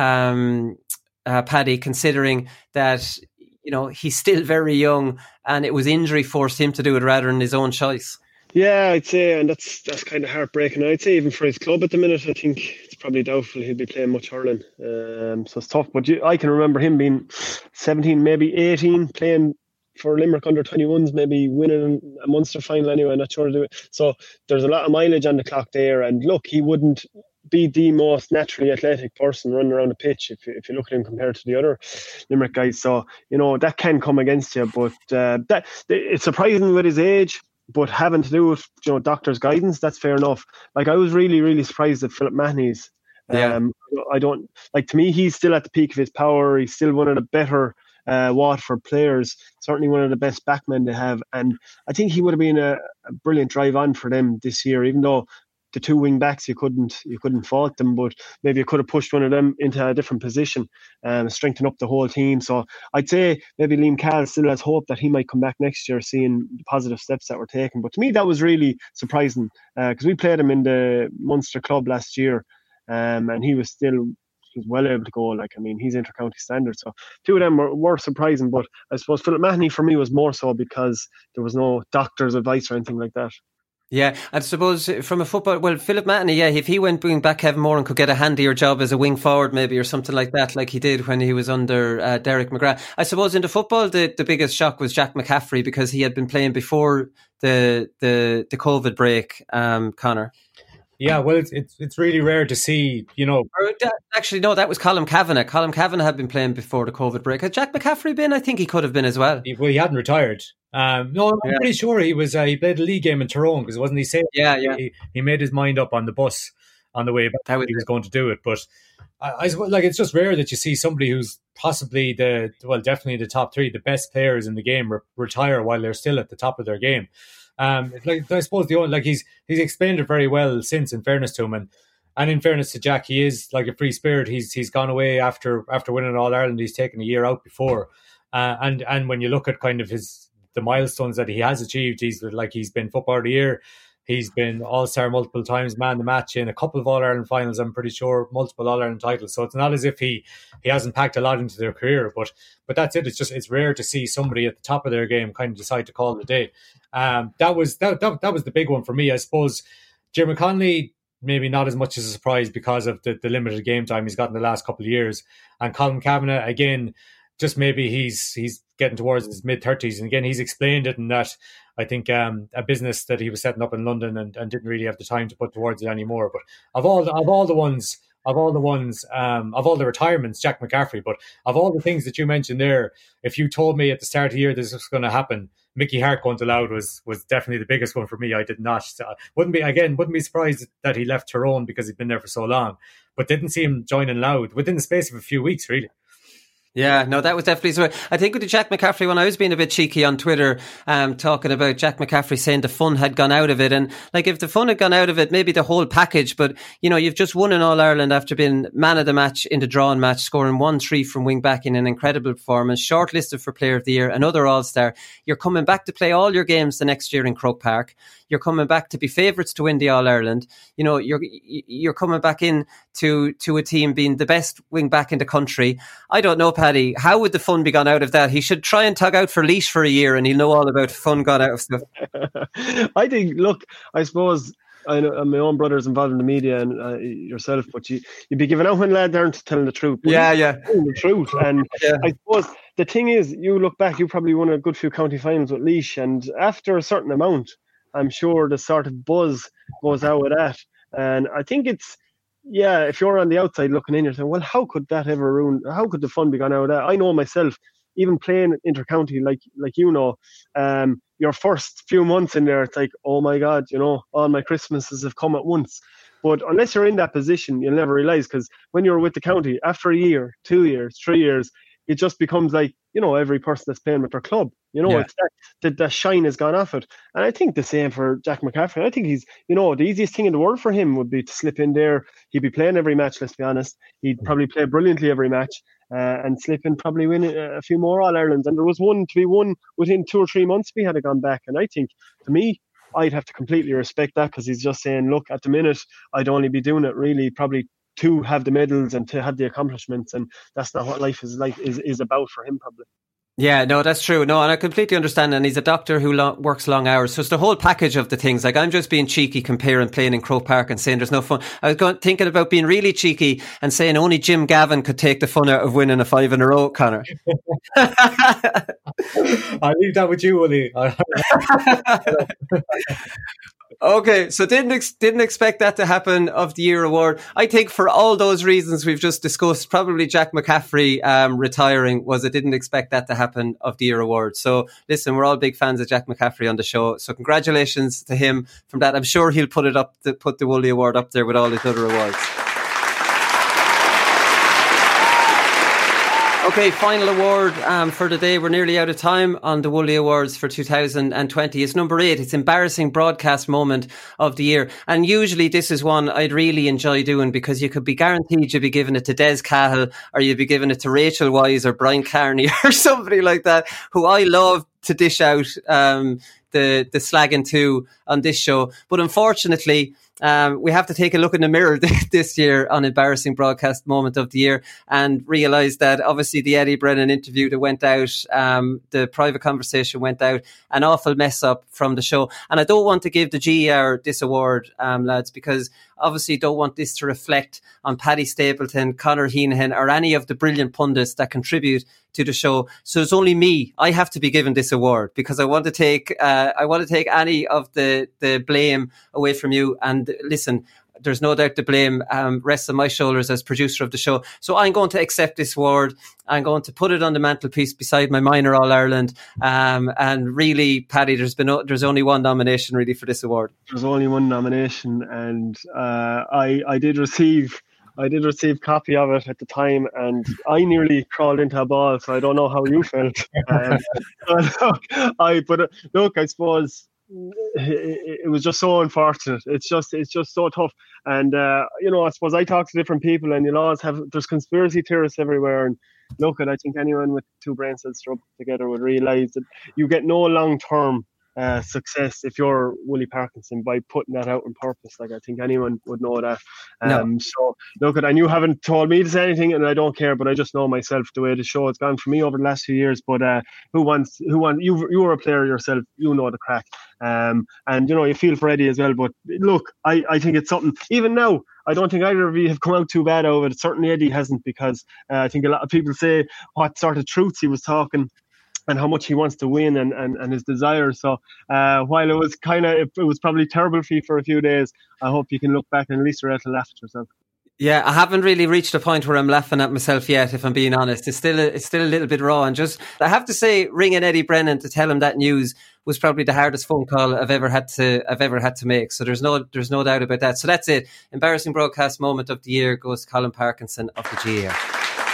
um, uh, Paddy, considering that, you know, he's still very young and it was injury forced him to do it rather than his own choice. Yeah, I'd say, and that's that's kind of heartbreaking. I'd say even for his club at the minute, I think it's probably doubtful he'll be playing much hurling. Um, so it's tough. But you, I can remember him being seventeen, maybe eighteen, playing for Limerick under twenty-ones, maybe winning a Munster final anyway. I'm not sure to do it. So there's a lot of mileage on the clock there. And look, he wouldn't be the most naturally athletic person running around the pitch if you, if you look at him compared to the other Limerick guys. So, you know, that can come against you. But uh, that it's surprising with his age. But having to do with, you know, doctor's guidance, that's fair enough. Like, I was really, really surprised at Philip Mahoney's. Yeah. Um, I don't, like, to me, he's still at the peak of his power. He's still one of the better uh, Waterford players, certainly one of the best backmen they have. And I think he would have been a, a brilliant drive on for them this year, even though the two wing backs, you couldn't you couldn't fault them, but maybe you could have pushed one of them into a different position and strengthen up the whole team. So I'd say maybe Liam Cahill still has hope that he might come back next year, seeing the positive steps that were taken. But to me, that was really surprising because uh, we played him in the Munster club last year, um, and he was still he was well able to go. Like, I mean, he's inter-county standard. So two of them were, were surprising, but I suppose Philip Mahoney for me was more so because there was no doctor's advice or anything like that. Yeah, I suppose from a football, well, Philip Mahoney, yeah, if he went bringing back Kevin Moore and could get a handier job as a wing forward maybe or something like that, like he did when he was under uh, Derek McGrath. I suppose in the football, the, the biggest shock was Jack McCaffrey because he had been playing before the the, the COVID break, um, Connor. Yeah, well, it's it's it's really rare to see, you know. Actually, no, that was Colm Kavanagh. Colm Kavanagh had been playing before the COVID break. Had Jack McCaffrey been? I think he could have been as well. He, well, he hadn't retired. Um, no, I'm yeah. pretty sure he was. Uh, he played a league game in Tyrone because wasn't he saying? Yeah, yeah. He, he made his mind up on the bus on the way back. That was he was going to do it, but I, I like it's just rare that you see somebody who's possibly the well, definitely the top three, the best players in the game, re- retire while they're still at the top of their game. Um, like I suppose the only like he's he's explained it very well since. In fairness to him, and and in fairness to Jack, he is like a free spirit. He's he's gone away after after winning All Ireland. He's taken a year out before, uh, and and when you look at kind of his the milestones that he has achieved, he's like he's been Footballer of the Year. He's been All-Star multiple times, man the match in a couple of All-Ireland finals, I'm pretty sure, multiple All-Ireland titles. So it's not as if he, he hasn't packed a lot into their career, but but that's it. It's just it's rare to see somebody at the top of their game kind of decide to call it a day. Um, that was that, that that was the big one for me, I suppose. Jim Connolly, maybe not as much as a surprise because of the, the limited game time he's got in the last couple of years. And Colm Kavanagh, again, just maybe he's he's getting towards his mid-thirties. And again, he's explained it in that I think um, a business that he was setting up in London and, and didn't really have the time to put towards it anymore. But of all the, of all the ones, of all the ones, um, of all the retirements, Jack McCaffrey. But of all the things that you mentioned there, if you told me at the start of the year this was going to happen, Mickey Harte going to Louth was was definitely the biggest one for me. I did not wouldn't be again wouldn't be surprised that he left Tyrone because he'd been there for so long, but didn't see him joining Louth within the space of a few weeks, really. Yeah, no, that was definitely so. I think with the Jack McCaffrey one, I was being a bit cheeky on Twitter, um, talking about Jack McCaffrey saying the fun had gone out of it. And like, if the fun had gone out of it, maybe the whole package, but you know, you've just won an All Ireland after being man of the match in the drawing match, scoring one three from wing back in an incredible performance, shortlisted for Player of the Year, another All Star. You're coming back to play all your games the next year in Croke Park. You're coming back to be favourites to win the All Ireland. You know, you're you're coming back in to to a team being the best wing back in the country. I don't know, Paddy, how would the fun be gone out of that? He should try and tug out for Laois for a year, and he'll know all about fun gone out of stuff. I think, look, I suppose I know my own brother's involved in the media and uh, yourself, but you you'd be giving out when lads aren't telling the truth. But yeah, yeah, telling the truth. And yeah. I suppose the thing is, you look back, you probably won a good few county finals with Laois, and after a certain amount, I'm sure the sort of buzz goes out with that. And I think it's, yeah, if you're on the outside looking in, you're saying, well, how could that ever ruin, how could the fun be gone out of that? I know myself, even playing inter-county, like like you know, um, your first few months in there, it's like, oh my God, you know, all my Christmases have come at once. But unless you're in that position, you'll never realise, because when you're with the county, after a year, two years, three years, it just becomes like, you know, every person that's playing with their club. You know, yeah. it's that, that the shine has gone off it. And I think the same for Jack McCaffrey. I think he's, you know, the easiest thing in the world for him would be to slip in there. He'd be playing every match, let's be honest. He'd probably play brilliantly every match uh, and slip in, probably win a, a few more All-Irelands. And there was one to be won within two or three months if he had gone back. And I think, to me, I'd have to completely respect that, because he's just saying, look, at the minute, I'd only be doing it really probably to have the medals and to have the accomplishments. And that's not what life is like, is, is about for him, probably. Yeah, no, that's true. No, and I completely understand. And he's a doctor who lo- works long hours. So it's the whole package of the things. Like, I'm just being cheeky comparing playing in Croke Park and saying there's no fun. I was going, thinking about being really cheeky and saying only Jim Gavin could take the fun out of winning a five in a row, Conor. I'll leave that with you, Willie. Okay, so didn't ex- didn't expect that to happen of the year award. I think for all those reasons we've just discussed, probably Jack McCaffrey um, retiring was I didn't expect that to happen of the year award. So listen, we're all big fans of Jack McCaffrey on the show. So congratulations to him from that. I'm sure he'll put it up, to put the Woolley Award up there with all his other awards. Okay, final award um, for the day. We're nearly out of time on the Woolley Awards for two thousand twenty. It's number eight. It's Embarrassing Broadcast Moment of the Year. And usually this is one I'd really enjoy doing, because you could be guaranteed you'd be giving it to Des Cahill, or you'd be giving it to Rachel Wise or Brian Carney or somebody like that, who I love to dish out um, the, the slagging to on this show. But unfortunately, Um, we have to take a look in the mirror this year on Embarrassing Broadcast Moment of the Year and realise that obviously the Eddie Brennan interview that went out, um, the private conversation went out, an awful mess up from the show. And I don't want to give the G E R this award, um, lads, because obviously don't want this to reflect on Paddy Stapleton, Conor Heenan, or any of the brilliant pundits that contribute to the show. So it's only me. I have to be given this award, because I want to take uh, I want to take any of the, the blame away from you. And listen, there's no doubt the blame um, rests on my shoulders as producer of the show. So I'm going to accept this award. I'm going to put it on the mantelpiece beside my minor All-Ireland. Um, and really, Paddy, there's been o- there's only one nomination really for this award. There's only one nomination, and uh, I I did receive. I did receive copy of it at the time, and I nearly crawled into a ball, so I don't know how you felt. Um, but, I, but uh, look, I suppose it, it was just so unfortunate. It's just it's just so tough. And, uh, you know, I suppose I talk to different people, and you'll always have, there's conspiracy theorists everywhere. And look, I think anyone with two brain cells rubbed together would realise that you get no long-term Uh, success if you're Willie Parkinson by putting that out on purpose. Like, I think anyone would know that. Um, no. So look, and you haven't told me to say anything, and I don't care, but I just know myself the way the show has gone for me over the last few years. But uh, who wants? Who wants? You you were a player yourself. You know the crack. Um, and you know you feel for Eddie as well. But look, I, I think it's something. Even now, I don't think either of you have come out too bad out of it. Certainly Eddie hasn't, because uh, I think a lot of people say what sort of truths he was talking and how much he wants to win, and, and, and his desire. So uh, while it was kind of, it, it was probably terrible for you for a few days, I hope you can look back and at least you're able to laugh at yourself. Yeah, I haven't really reached a point where I'm laughing at myself yet, if I'm being honest. It's still a, it's still a little bit raw. And just, I have to say, ringing Eddie Brennan to tell him that news was probably the hardest phone call I've ever had to I've ever had to make. So there's no there's no doubt about that. So that's it. Embarrassing broadcast moment of the year goes to Colin Parkinson of the G A R.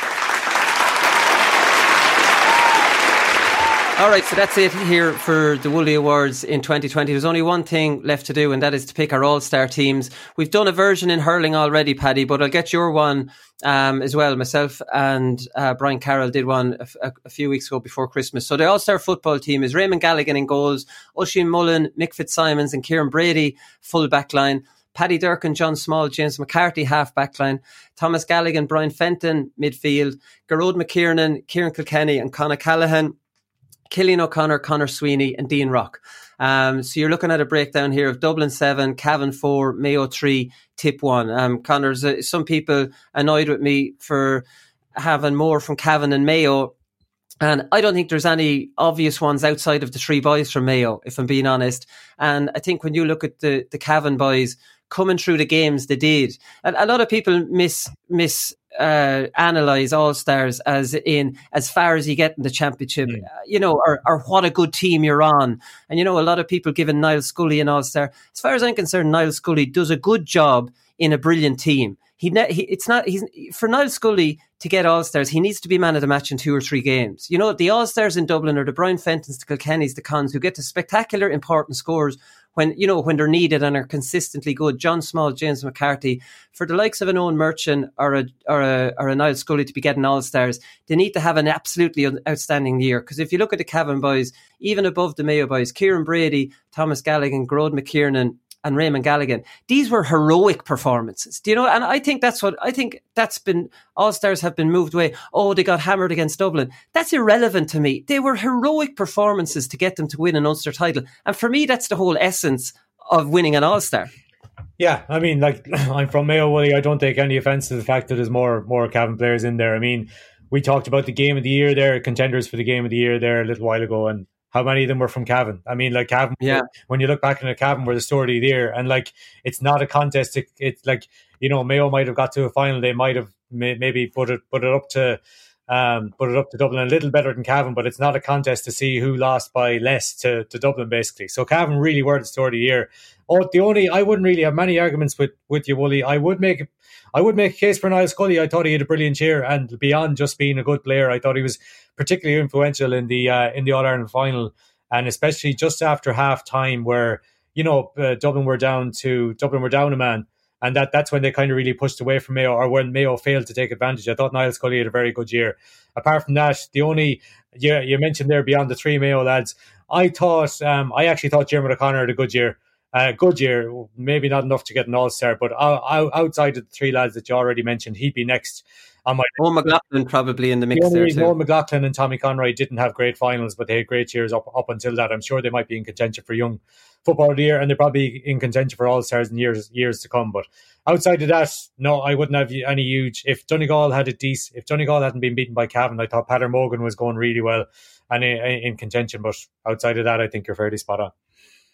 All right, so that's it here for the Wooly Awards in twenty twenty. There's only one thing left to do, and that is to pick our all-star teams. We've done a version in hurling already, Paddy, but I'll get your one um, as well. Myself and uh, Brian Carroll did one a, a, a few weeks ago before Christmas. So the all-star football team is Raymond Galligan in goals, Oisin Mullen, Mick Fitzsimons and Kieran Brady, full back line. Paddy Durkin, John Small, James McCarthy, half back line. Thomas Galligan, Brian Fenton, midfield. Gerard McKiernan, Kieran Kilkenny and Conor Callaghan. Killian O'Connor, Conor Sweeney and Dean Rock. Um, so you're looking at a breakdown here of Dublin seven, Cavan four, Mayo three, Tip one. Um, Connor's, uh, some people annoyed with me for having more from Cavan and Mayo. And I don't think there's any obvious ones outside of the three boys from Mayo, if I'm being honest. And I think when you look at the, the Cavan boys coming through the games they did, a, a lot of people miss miss uh, analyze All Stars as in as far as you get in the championship, mm. uh, you know, or, or what a good team you're on. And you know, a lot of people giving Niall Scully an All Star. As far as I'm concerned, Niall Scully does a good job in a brilliant team. He, ne- he it's not he's for Niall Scully to get All Stars. He needs to be man of the match in two or three games. You know, the All Stars in Dublin are the Brian Fentons, the Kilkennys, the Cons, who get the spectacular important scores when, you know, when they're needed and are consistently good. John Small, James McCarthy, for the likes of an Owen Merchant or a or a or a Niall Scully to be getting All Stars, they need to have an absolutely outstanding year. Because if you look at the Cavan boys, even above the Mayo boys, Kieran Brady, Thomas Galligan, Gerard McKiernan, and Raymond Galligan, these were heroic performances. Do you know? And I think that's what I think that's been. All Stars have been moved away. Oh, they got hammered against Dublin. That's irrelevant to me. They were heroic performances to get them to win an Ulster title. And for me, that's the whole essence of winning an All Star. Yeah, I mean, like, I'm from Mayo, Willie. I don't take any offence to the fact that there's more more Cavan players in there. I mean, we talked about the game of the year there, contenders for the game of the year there a little while ago, and how many of them were from Cavan? I mean, like, Cavan, yeah. When you look back in a Cavan were the story of the year, and like, it's not a contest. It, it's like, you know, Mayo might have got to a final. They might have may, maybe put it put it up to um, put it up to Dublin a little better than Cavan, but it's not a contest to see who lost by less to, to Dublin, basically. So Cavan really were the story of the year. Oh, the only I wouldn't really have many arguments with, with you, Wooly. I would make I would make a case for Niall Scully. I thought he had a brilliant year, and beyond just being a good player, I thought he was particularly influential in the uh, in the All Ireland final. And especially just after half time, where, you know, uh, Dublin were down to Dublin were down a man, and that that's when they kind of really pushed away from Mayo, or when Mayo failed to take advantage. I thought Niall Scully had a very good year. Apart from that, the only yeah you mentioned there beyond the three Mayo lads, I thought um, I actually thought Jeremy O'Connor had a good year. Uh, good year, maybe not enough to get an All-Star, but outside of the three lads that you already mentioned, he'd be next on my Owen McLaughlin probably in the mix the there too. Owen McLaughlin and Tommy Conroy didn't have great finals, but they had great years up, up until that. I'm sure they might be in contention for Young Footballer of the Year, and they're probably in contention for All-Stars in years years to come. But outside of that, no, I wouldn't have any huge. If Donegal had a decent, if Donegal hadn't been beaten by Cavan, I thought Peadar Mogan was going really well and in, in contention. But outside of that, I think you're fairly spot on.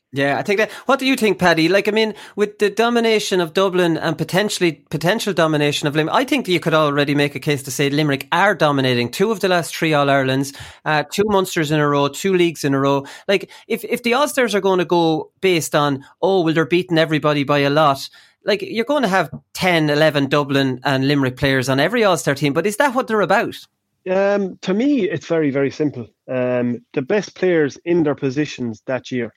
Yeah, I think that. What do you think, Paddy? Like, I mean, with the domination of Dublin and potentially potential domination of Limerick, I think that you could already make a case to say Limerick are dominating two of the last three All Irelands, uh, two Munsters in a row, two leagues in a row. Like, if if the All Stars are going to go based on, oh, well, they're beating everybody by a lot. Like, you're going to have ten, eleven Dublin and Limerick players on every All Star team. But is that what they're about? Um, to me, it's very, very simple. Um, the best players in their positions that year.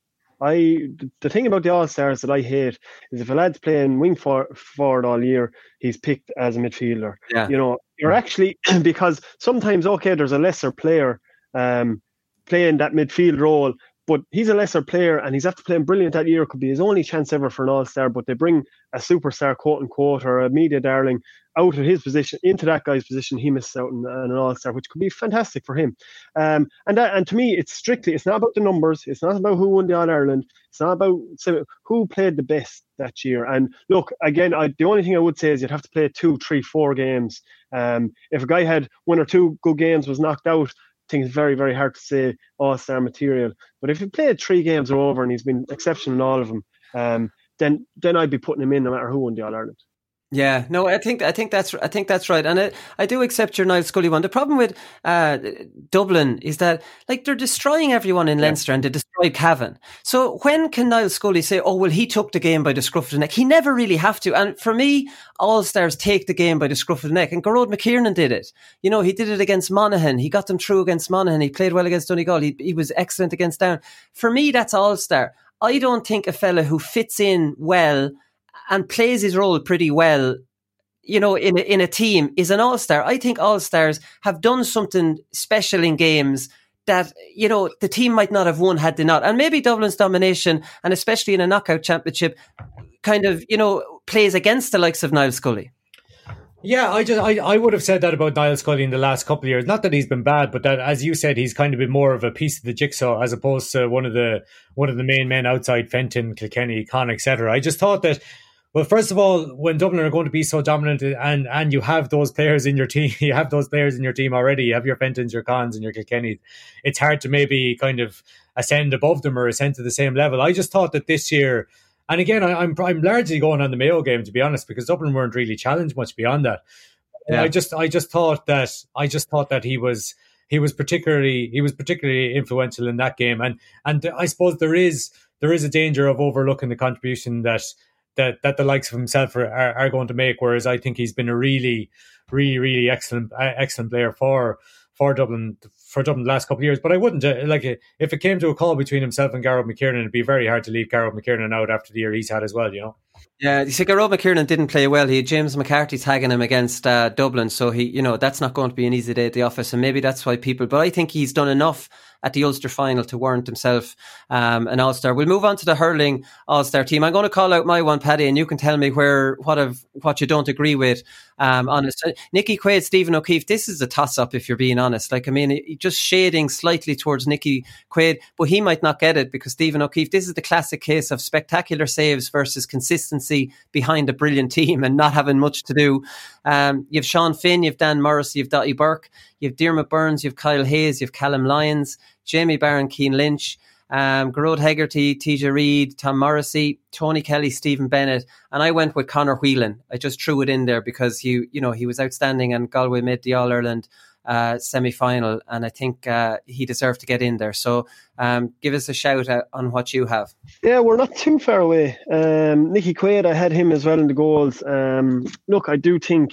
I the thing about the All Stars that I hate is if a lad's playing wing for, forward all year, he's picked as a midfielder. Yeah. You know, you're actually because sometimes okay, there's a lesser player um, playing that midfield role, but he's a lesser player and he's after playing brilliant that year. It could be his only chance ever for an All Star, but they bring a superstar, quote unquote, or a media darling out of his position into that guy's position. He misses out on, on an All Star, which could be fantastic for him. Um, and that, and to me, it's strictly, it's not about the numbers. It's not about who won the All Ireland. It's not about who played the best that year. And look, again, I, the only thing I would say is you'd have to play two, three, four games. Um, if a guy had one or two good games, was knocked out, I think it's very, very hard to say All-Star material. But if he played three games or over and he's been exceptional in all of them, um, then then I'd be putting him in no matter who won the All-Ireland. Yeah, no, I think I think that's I think that's right, and I, I do accept your Niall Scully one. The problem with uh, Dublin is that like they're destroying everyone in yeah. Leinster, and they destroyed Cavan. So when can Niall Scully say, "Oh well, he took the game by the scruff of the neck"? He never really have to. And for me, All Stars take the game by the scruff of the neck, and Gearóid McKiernan did it. You know, he did it against Monaghan. He got them through against Monaghan. He played well against Donegal. He he was excellent against Down. For me, that's All Star. I don't think a fella who fits in well and plays his role pretty well, you know, in a, in a team is an All-Star. I think All-Stars have done something special in games that, you know, the team might not have won had they not. And maybe Dublin's domination, and especially in a knockout championship, kind of, you know, plays against the likes of Niall Scully. Yeah, I just I, I would have said that about Niall Scully in the last couple of years. Not that he's been bad, but that, as you said, he's kind of been more of a piece of the jigsaw as opposed to one of the one of the main men outside Fenton, Kilkenny, Con, et cetera. I just thought that, well, first of all, when Dublin are going to be so dominant and, and you have those players in your team, you have those players in your team already, you have your Fentons, your Cons and your Kilkennys, it's hard to maybe kind of ascend above them or ascend to the same level. I just thought that this year, and again, I, I'm I'm largely going on the Mayo game, to be honest, because Dublin weren't really challenged much beyond that. Yeah. I just I just thought that I just thought that he was he was particularly he was particularly influential in that game, and and I suppose there is there is a danger of overlooking the contribution that that that the likes of himself are, are, are going to make. Whereas I think he's been a really, really, really excellent excellent player for for Dublin for Dublin the last couple of years. But I wouldn't uh, like if it came to a call between himself and Gearóid McKiernan, it'd be very hard to leave Gearóid McKiernan out after the year he's had as well, you know. Yeah, you see, Gearóid McKiernan didn't play well. He had James McCarthy tagging him against uh, Dublin, so he, you know, that's not going to be an easy day at the office, and maybe that's why people. But I think he's done enough at the Ulster final to warrant himself um, an All-Star. We'll move on to the hurling All-Star team. I'm going to call out my one, Paddy, and you can tell me where what I've, what you don't agree with. Um, honest, Nicky Quaid, Stephen O'Keefe. This is a toss-up if you're being honest. Like, I mean, just shading slightly towards Nicky Quaid, but he might not get it because Stephen O'Keefe. This is the classic case of spectacular saves versus consistency behind a brilliant team and not having much to do. Um, you've Sean Finn, you've Dan Morrissey, you've Dottie Burke, you've Diarmaid Byrnes, you've Kyle Hayes, you've Callum Lyons, Jamie Barron, Keane Lynch, um, Gearóid Hegarty, T J Reid, Tom Morrissey, Tony Kelly, Stephen Bennett, and I went with Conor Whelan. I just threw it in there because he, you know, he was outstanding and Galway made the All Ireland uh, semi-final, and I think uh, he deserved to get in there. So um, give us a shout out on what you have. Yeah, we're not too far away. Um, Nicky Quaid, I had him as well in the goals. Um, look, I do think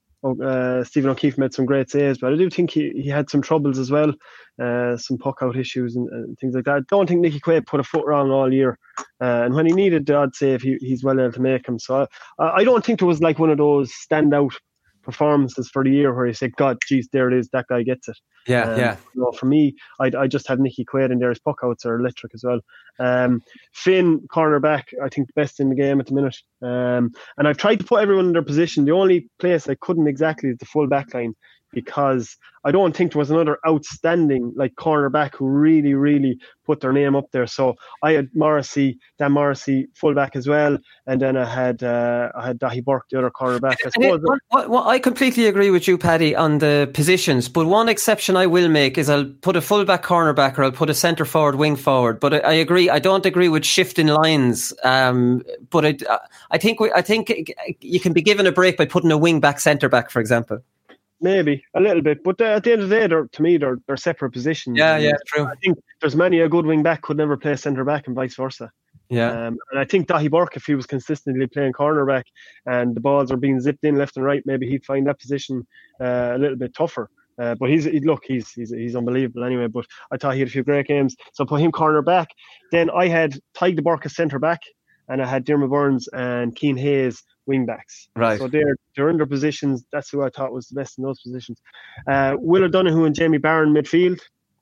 uh, Stephen O'Keefe made some great saves, but I do think he, he had some troubles as well, uh, some puck-out issues and, and things like that. I don't think Nicky Quaid put a foot wrong all year, uh, and when he needed the odd save, he, he's well able to make them. So I, I don't think there was like one of those standout performances for the year where you say, God, geez, there it is, that guy gets it. Yeah, um, yeah. You know, for me, I I just have Nicky Quaid in there. His puck-outs are electric as well. Um, Finn, cornerback, I think the best in the game at the minute. Um, and I've tried to put everyone in their position. The only place I couldn't exactly is the full back line, because I don't think there was another outstanding like cornerback who really, really put their name up there. So I had Morrissey, Dan Morrissey, fullback as well, and then I had uh, I had Dahi Burke, the other cornerback. I, suppose what, what, what, I completely agree with you, Paddy, on the positions. But one exception I will make is I'll put a fullback, cornerback, or I'll put a centre forward, wing forward. But I, I agree. I don't agree with shifting lines. Um, but I, I think we, I think you can be given a break by putting a wing back, centre back, for example. Maybe a little bit, but uh, at the end of the day, they're, to me, they're, they're separate positions. Yeah, yeah, true. I think there's many a good wing back could never play centre back, and vice versa. Yeah, um, and I think Dahi Burke, if he was consistently playing cornerback and the balls are being zipped in left and right, maybe he'd find that position uh, a little bit tougher. Uh, but he's he, look, he's he's he's unbelievable anyway. But I thought he had a few great games, so I put him cornerback. Then I had Tyke Burke as centre back, and I had Dermot Burns and Keane Hayes wing backs. Right. So they're they're in their positions. That's who I thought was the best in those positions. Uh, Will O'Donoghue and Jamie Barron midfield.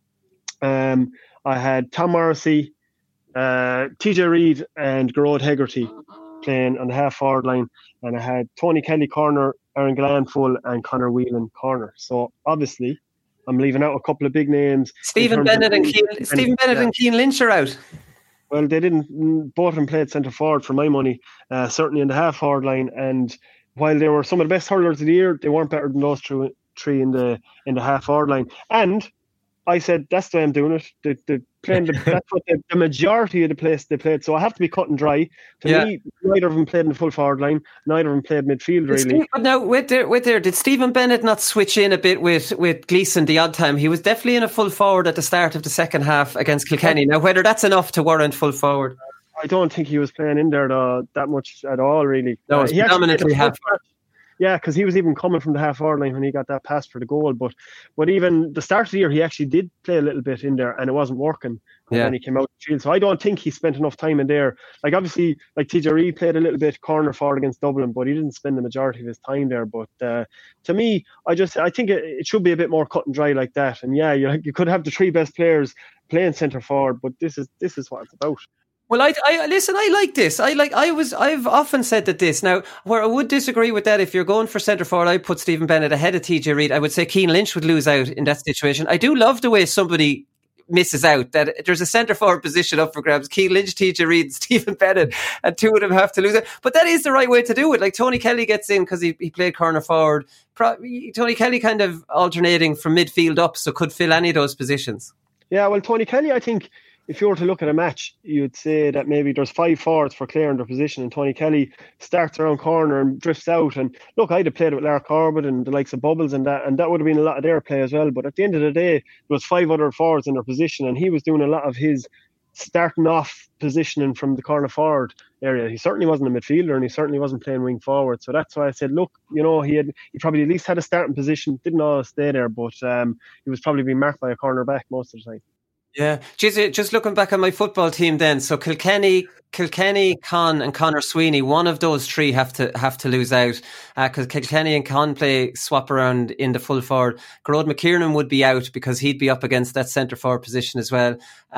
Um, I had Tom Morrissey, uh, T J Reid and Gerard Hegarty playing on the half forward line, and I had Tony Kelly corner, Aaron Gillan full, and Conor Whelan corner. So obviously, I'm leaving out a couple of big names. Stephen Bennett and Keane, Stephen Bennett yeah. and Keane Lynch are out. Well, they didn't. Both of them played centre forward for my money, uh, certainly in the half forward line. And while they were some of the best hurlers of the year, they weren't better than those three, three in the in the half forward line. And I said that's the way I'm doing it. They, they playing the, that's what the, the majority of the place they played. So I have to be cut and dry. To yeah. me, neither of them played in the full forward line. Neither of them played midfield really. Steve, now, with there, with there, did Stephen Bennett not switch in a bit with with Gleeson the odd time? He was definitely in a full forward at the start of the second half against Kilkenny. Now, whether that's enough to warrant full forward, I don't think he was playing in there though, that much at all. Really, no, it's uh, predominantly half. Yeah, because he was even coming from the half forward line when he got that pass for the goal. But but even the start of the year, he actually did play a little bit in there, and it wasn't working yeah. when he came out the field. So I don't think he spent enough time in there. Like obviously, like T J Reid played a little bit corner forward against Dublin, but he didn't spend the majority of his time there. But uh, to me, I just I think it, it should be a bit more cut and dry like that. And yeah, you you could have the three best players playing centre forward, but this is this is what it's about. Well, I, I listen. I like this. I like. I was. I've often said that this. Now, where I would disagree with that, if you're going for centre forward, I put Stephen Bennett ahead of T J Reid. I would say Keane Lynch would lose out in that situation. I do love the way somebody misses out. That there's a centre forward position up for grabs. Keane Lynch, T J Reid, and Stephen Bennett, and two of them have to lose out. But that is the right way to do it. Like Tony Kelly gets in because he, he played corner forward. Pro, Tony Kelly kind of alternating from midfield up, so could fill any of those positions. Yeah, well, Tony Kelly, I think. If you were to look at a match, you'd say that maybe there's five forwards for Clare in their position, and Tony Kelly starts around corner and drifts out. And look, I'd have played with Larry Corbett and the likes of Bubbles and that, and that would have been a lot of their play as well. But at the end of the day, there was five other forwards in their position, and he was doing a lot of his starting off positioning from the corner forward area. He certainly wasn't a midfielder, and he certainly wasn't playing wing forward. So that's why I said, look, you know, he had he probably at least had a starting position. Didn't always stay there, but um, he was probably being marked by a corner back most of the time. Yeah, Jeez, just looking back at my football team then, so Kilkenny, Kilkenny, Con and Conor Sweeney, one of those three have to have to lose out because uh, Kilkenny and Con play swap around in the full forward. Gerard McKiernan would be out because he'd be up against that centre forward position as well,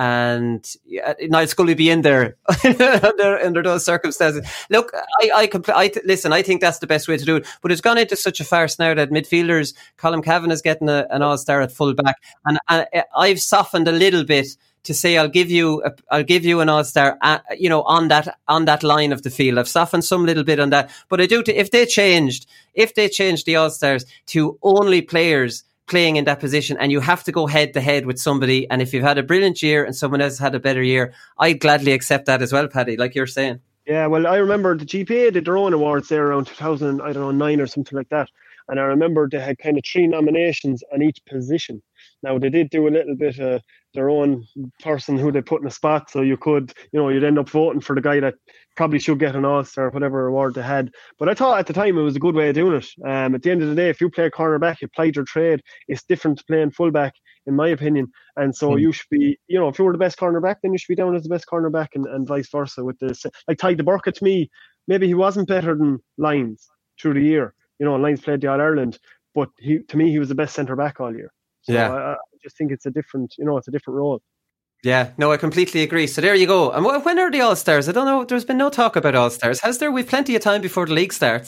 and uh, Niall Scully be in there under, under those circumstances. Look, I, I, compl- I th- listen. I think that's the best way to do it, but it's gone into such a farce now that midfielders, Colm Cavan is getting a, an all-star at full back, and, and I've softened a little bit to say I'll give you a, I'll give you an all-star uh, you know on that on that line of the field. I've softened some little bit on that, but I do t- if they changed if they changed the all-stars to only players playing in that position, and you have to go head to head with somebody, and if you've had a brilliant year and someone else had a better year, I'd gladly accept that as well, Paddy, like you're saying. Yeah, well, I remember the G P A did their own awards there around two thousand, I don't know, nine or something like that, and I remember they had kind of three nominations on each position. Now, they did do a little bit of their own person who they put in a spot, so you could, you know, you'd end up voting for the guy that probably should get an All-Star or whatever award they had. But I thought at the time it was a good way of doing it. Um, at the end of the day, if you play cornerback, you applied your trade. It's different to playing fullback, in my opinion. And so mm. you should be, you know, if you were the best cornerback, then you should be down as the best cornerback, and, and vice versa. With this, like Tyke Burke, to me, maybe he wasn't better than Lyons through the year. You know, Lyons played the All-Ireland, but he, to me, he was the best centre-back all year. So yeah. I, I just think it's a different, you know, it's a different role. Yeah, no, I completely agree. So there you go. And when are the All-Stars? I don't know. There's been no talk about All-Stars, has there? We've plenty of time before the league starts.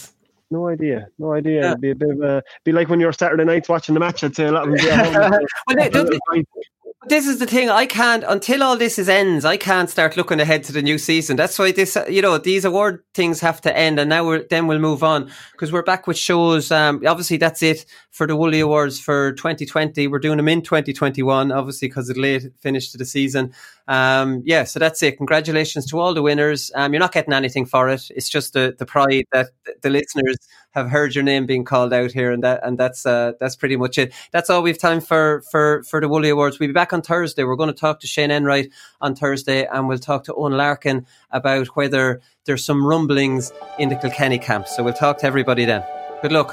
No idea, no idea. Yeah. It'd be a bit of a, be like when you're Saturday nights watching the match. I'd say a lot of them be at home. Well, they, they, this is the thing. I can't, until all this is ends, I can't start looking ahead to the new season. That's why this, you know, these award things have to end, and now we're then we'll move on because we're back with shows. Um, obviously, that's it for the Wooly Awards for twenty twenty. We're doing them in twenty twenty-one, obviously, because of the late finish to the season. Um, yeah, so that's it. Congratulations to all the winners. Um, you're not getting anything for it. It's just the, the pride that the listeners have heard your name being called out here, and that and that's uh, that's pretty much it. That's all we've time for for for the Wooly Awards. We'll be back on Thursday. We're going to talk to Shane Enright on Thursday, and we'll talk to Owen Larkin about whether there's some rumblings in the Kilkenny camp. So we'll talk to everybody then. Good luck.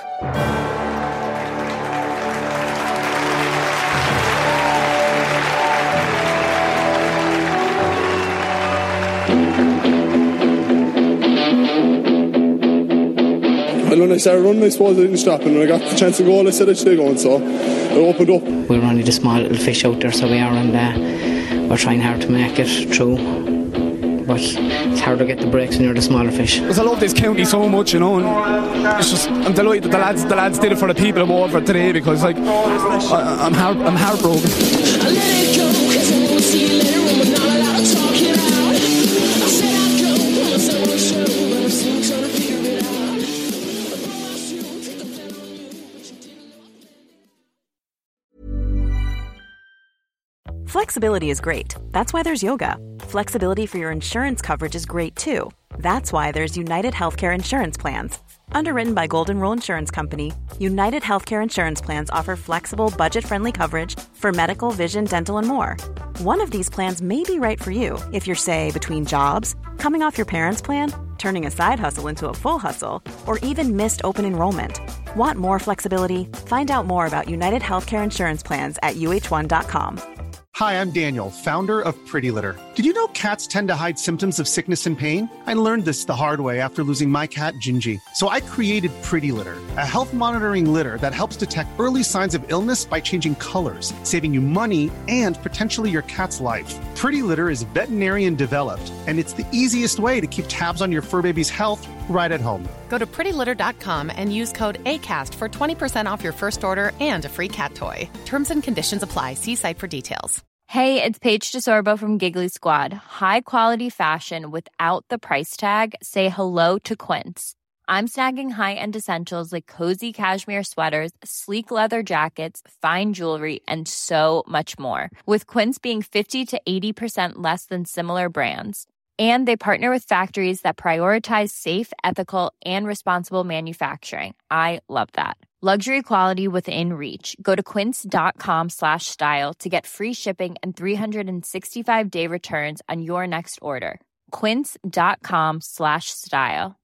And when I started running, I suppose I didn't stop, and when I got the chance to go, I said I'd stay going, so I opened up. We're only the small little fish out there, so we are, and uh, we're trying hard to make it through, but it's hard to get the breaks when you're the smaller fish. Because I love this county so much, you know, and it's just, I'm delighted that the lads, the lads did it for the people who over today, because like, I, I'm, heart, I'm heartbroken. I let it go, cause I won't see you later when we're not allowed to talk it out. I said I'd go, promise I won't show, but I'm still trying to figure it out. Flexibility is great. That's why there's yoga. Flexibility for your insurance coverage is great too. That's why there's United Healthcare Insurance Plans. Underwritten by Golden Rule Insurance Company, United Healthcare Insurance Plans offer flexible, budget-friendly coverage for medical, vision, dental, and more. One of these plans may be right for you if you're, say, between jobs, coming off your parents' plan, turning a side hustle into a full hustle, or even missed open enrollment. Want more flexibility? Find out more about United Healthcare Insurance Plans at U H one dot com. Hi, I'm Daniel, founder of Pretty Litter. Did you know cats tend to hide symptoms of sickness and pain? I learned this the hard way after losing my cat, Gingy. So I created Pretty Litter, a health monitoring litter that helps detect early signs of illness by changing colors, saving you money and potentially your cat's life. Pretty Litter is veterinarian developed, and it's the easiest way to keep tabs on your fur baby's health right at home. Go to pretty litter dot com and use code ACAST for twenty percent off your first order and a free cat toy. Terms and conditions apply. See site for details. Hey, it's Paige DeSorbo from Giggly Squad. High quality fashion without the price tag. Say hello to Quince. I'm snagging high-end essentials like cozy cashmere sweaters, sleek leather jackets, fine jewelry, and so much more. With Quince being fifty to eighty percent less than similar brands. And they partner with factories that prioritize safe, ethical, and responsible manufacturing. I love that. Luxury quality within reach. Go to quince.com slash style to get free shipping and three sixty-five day returns on your next order. Quince.com slash style.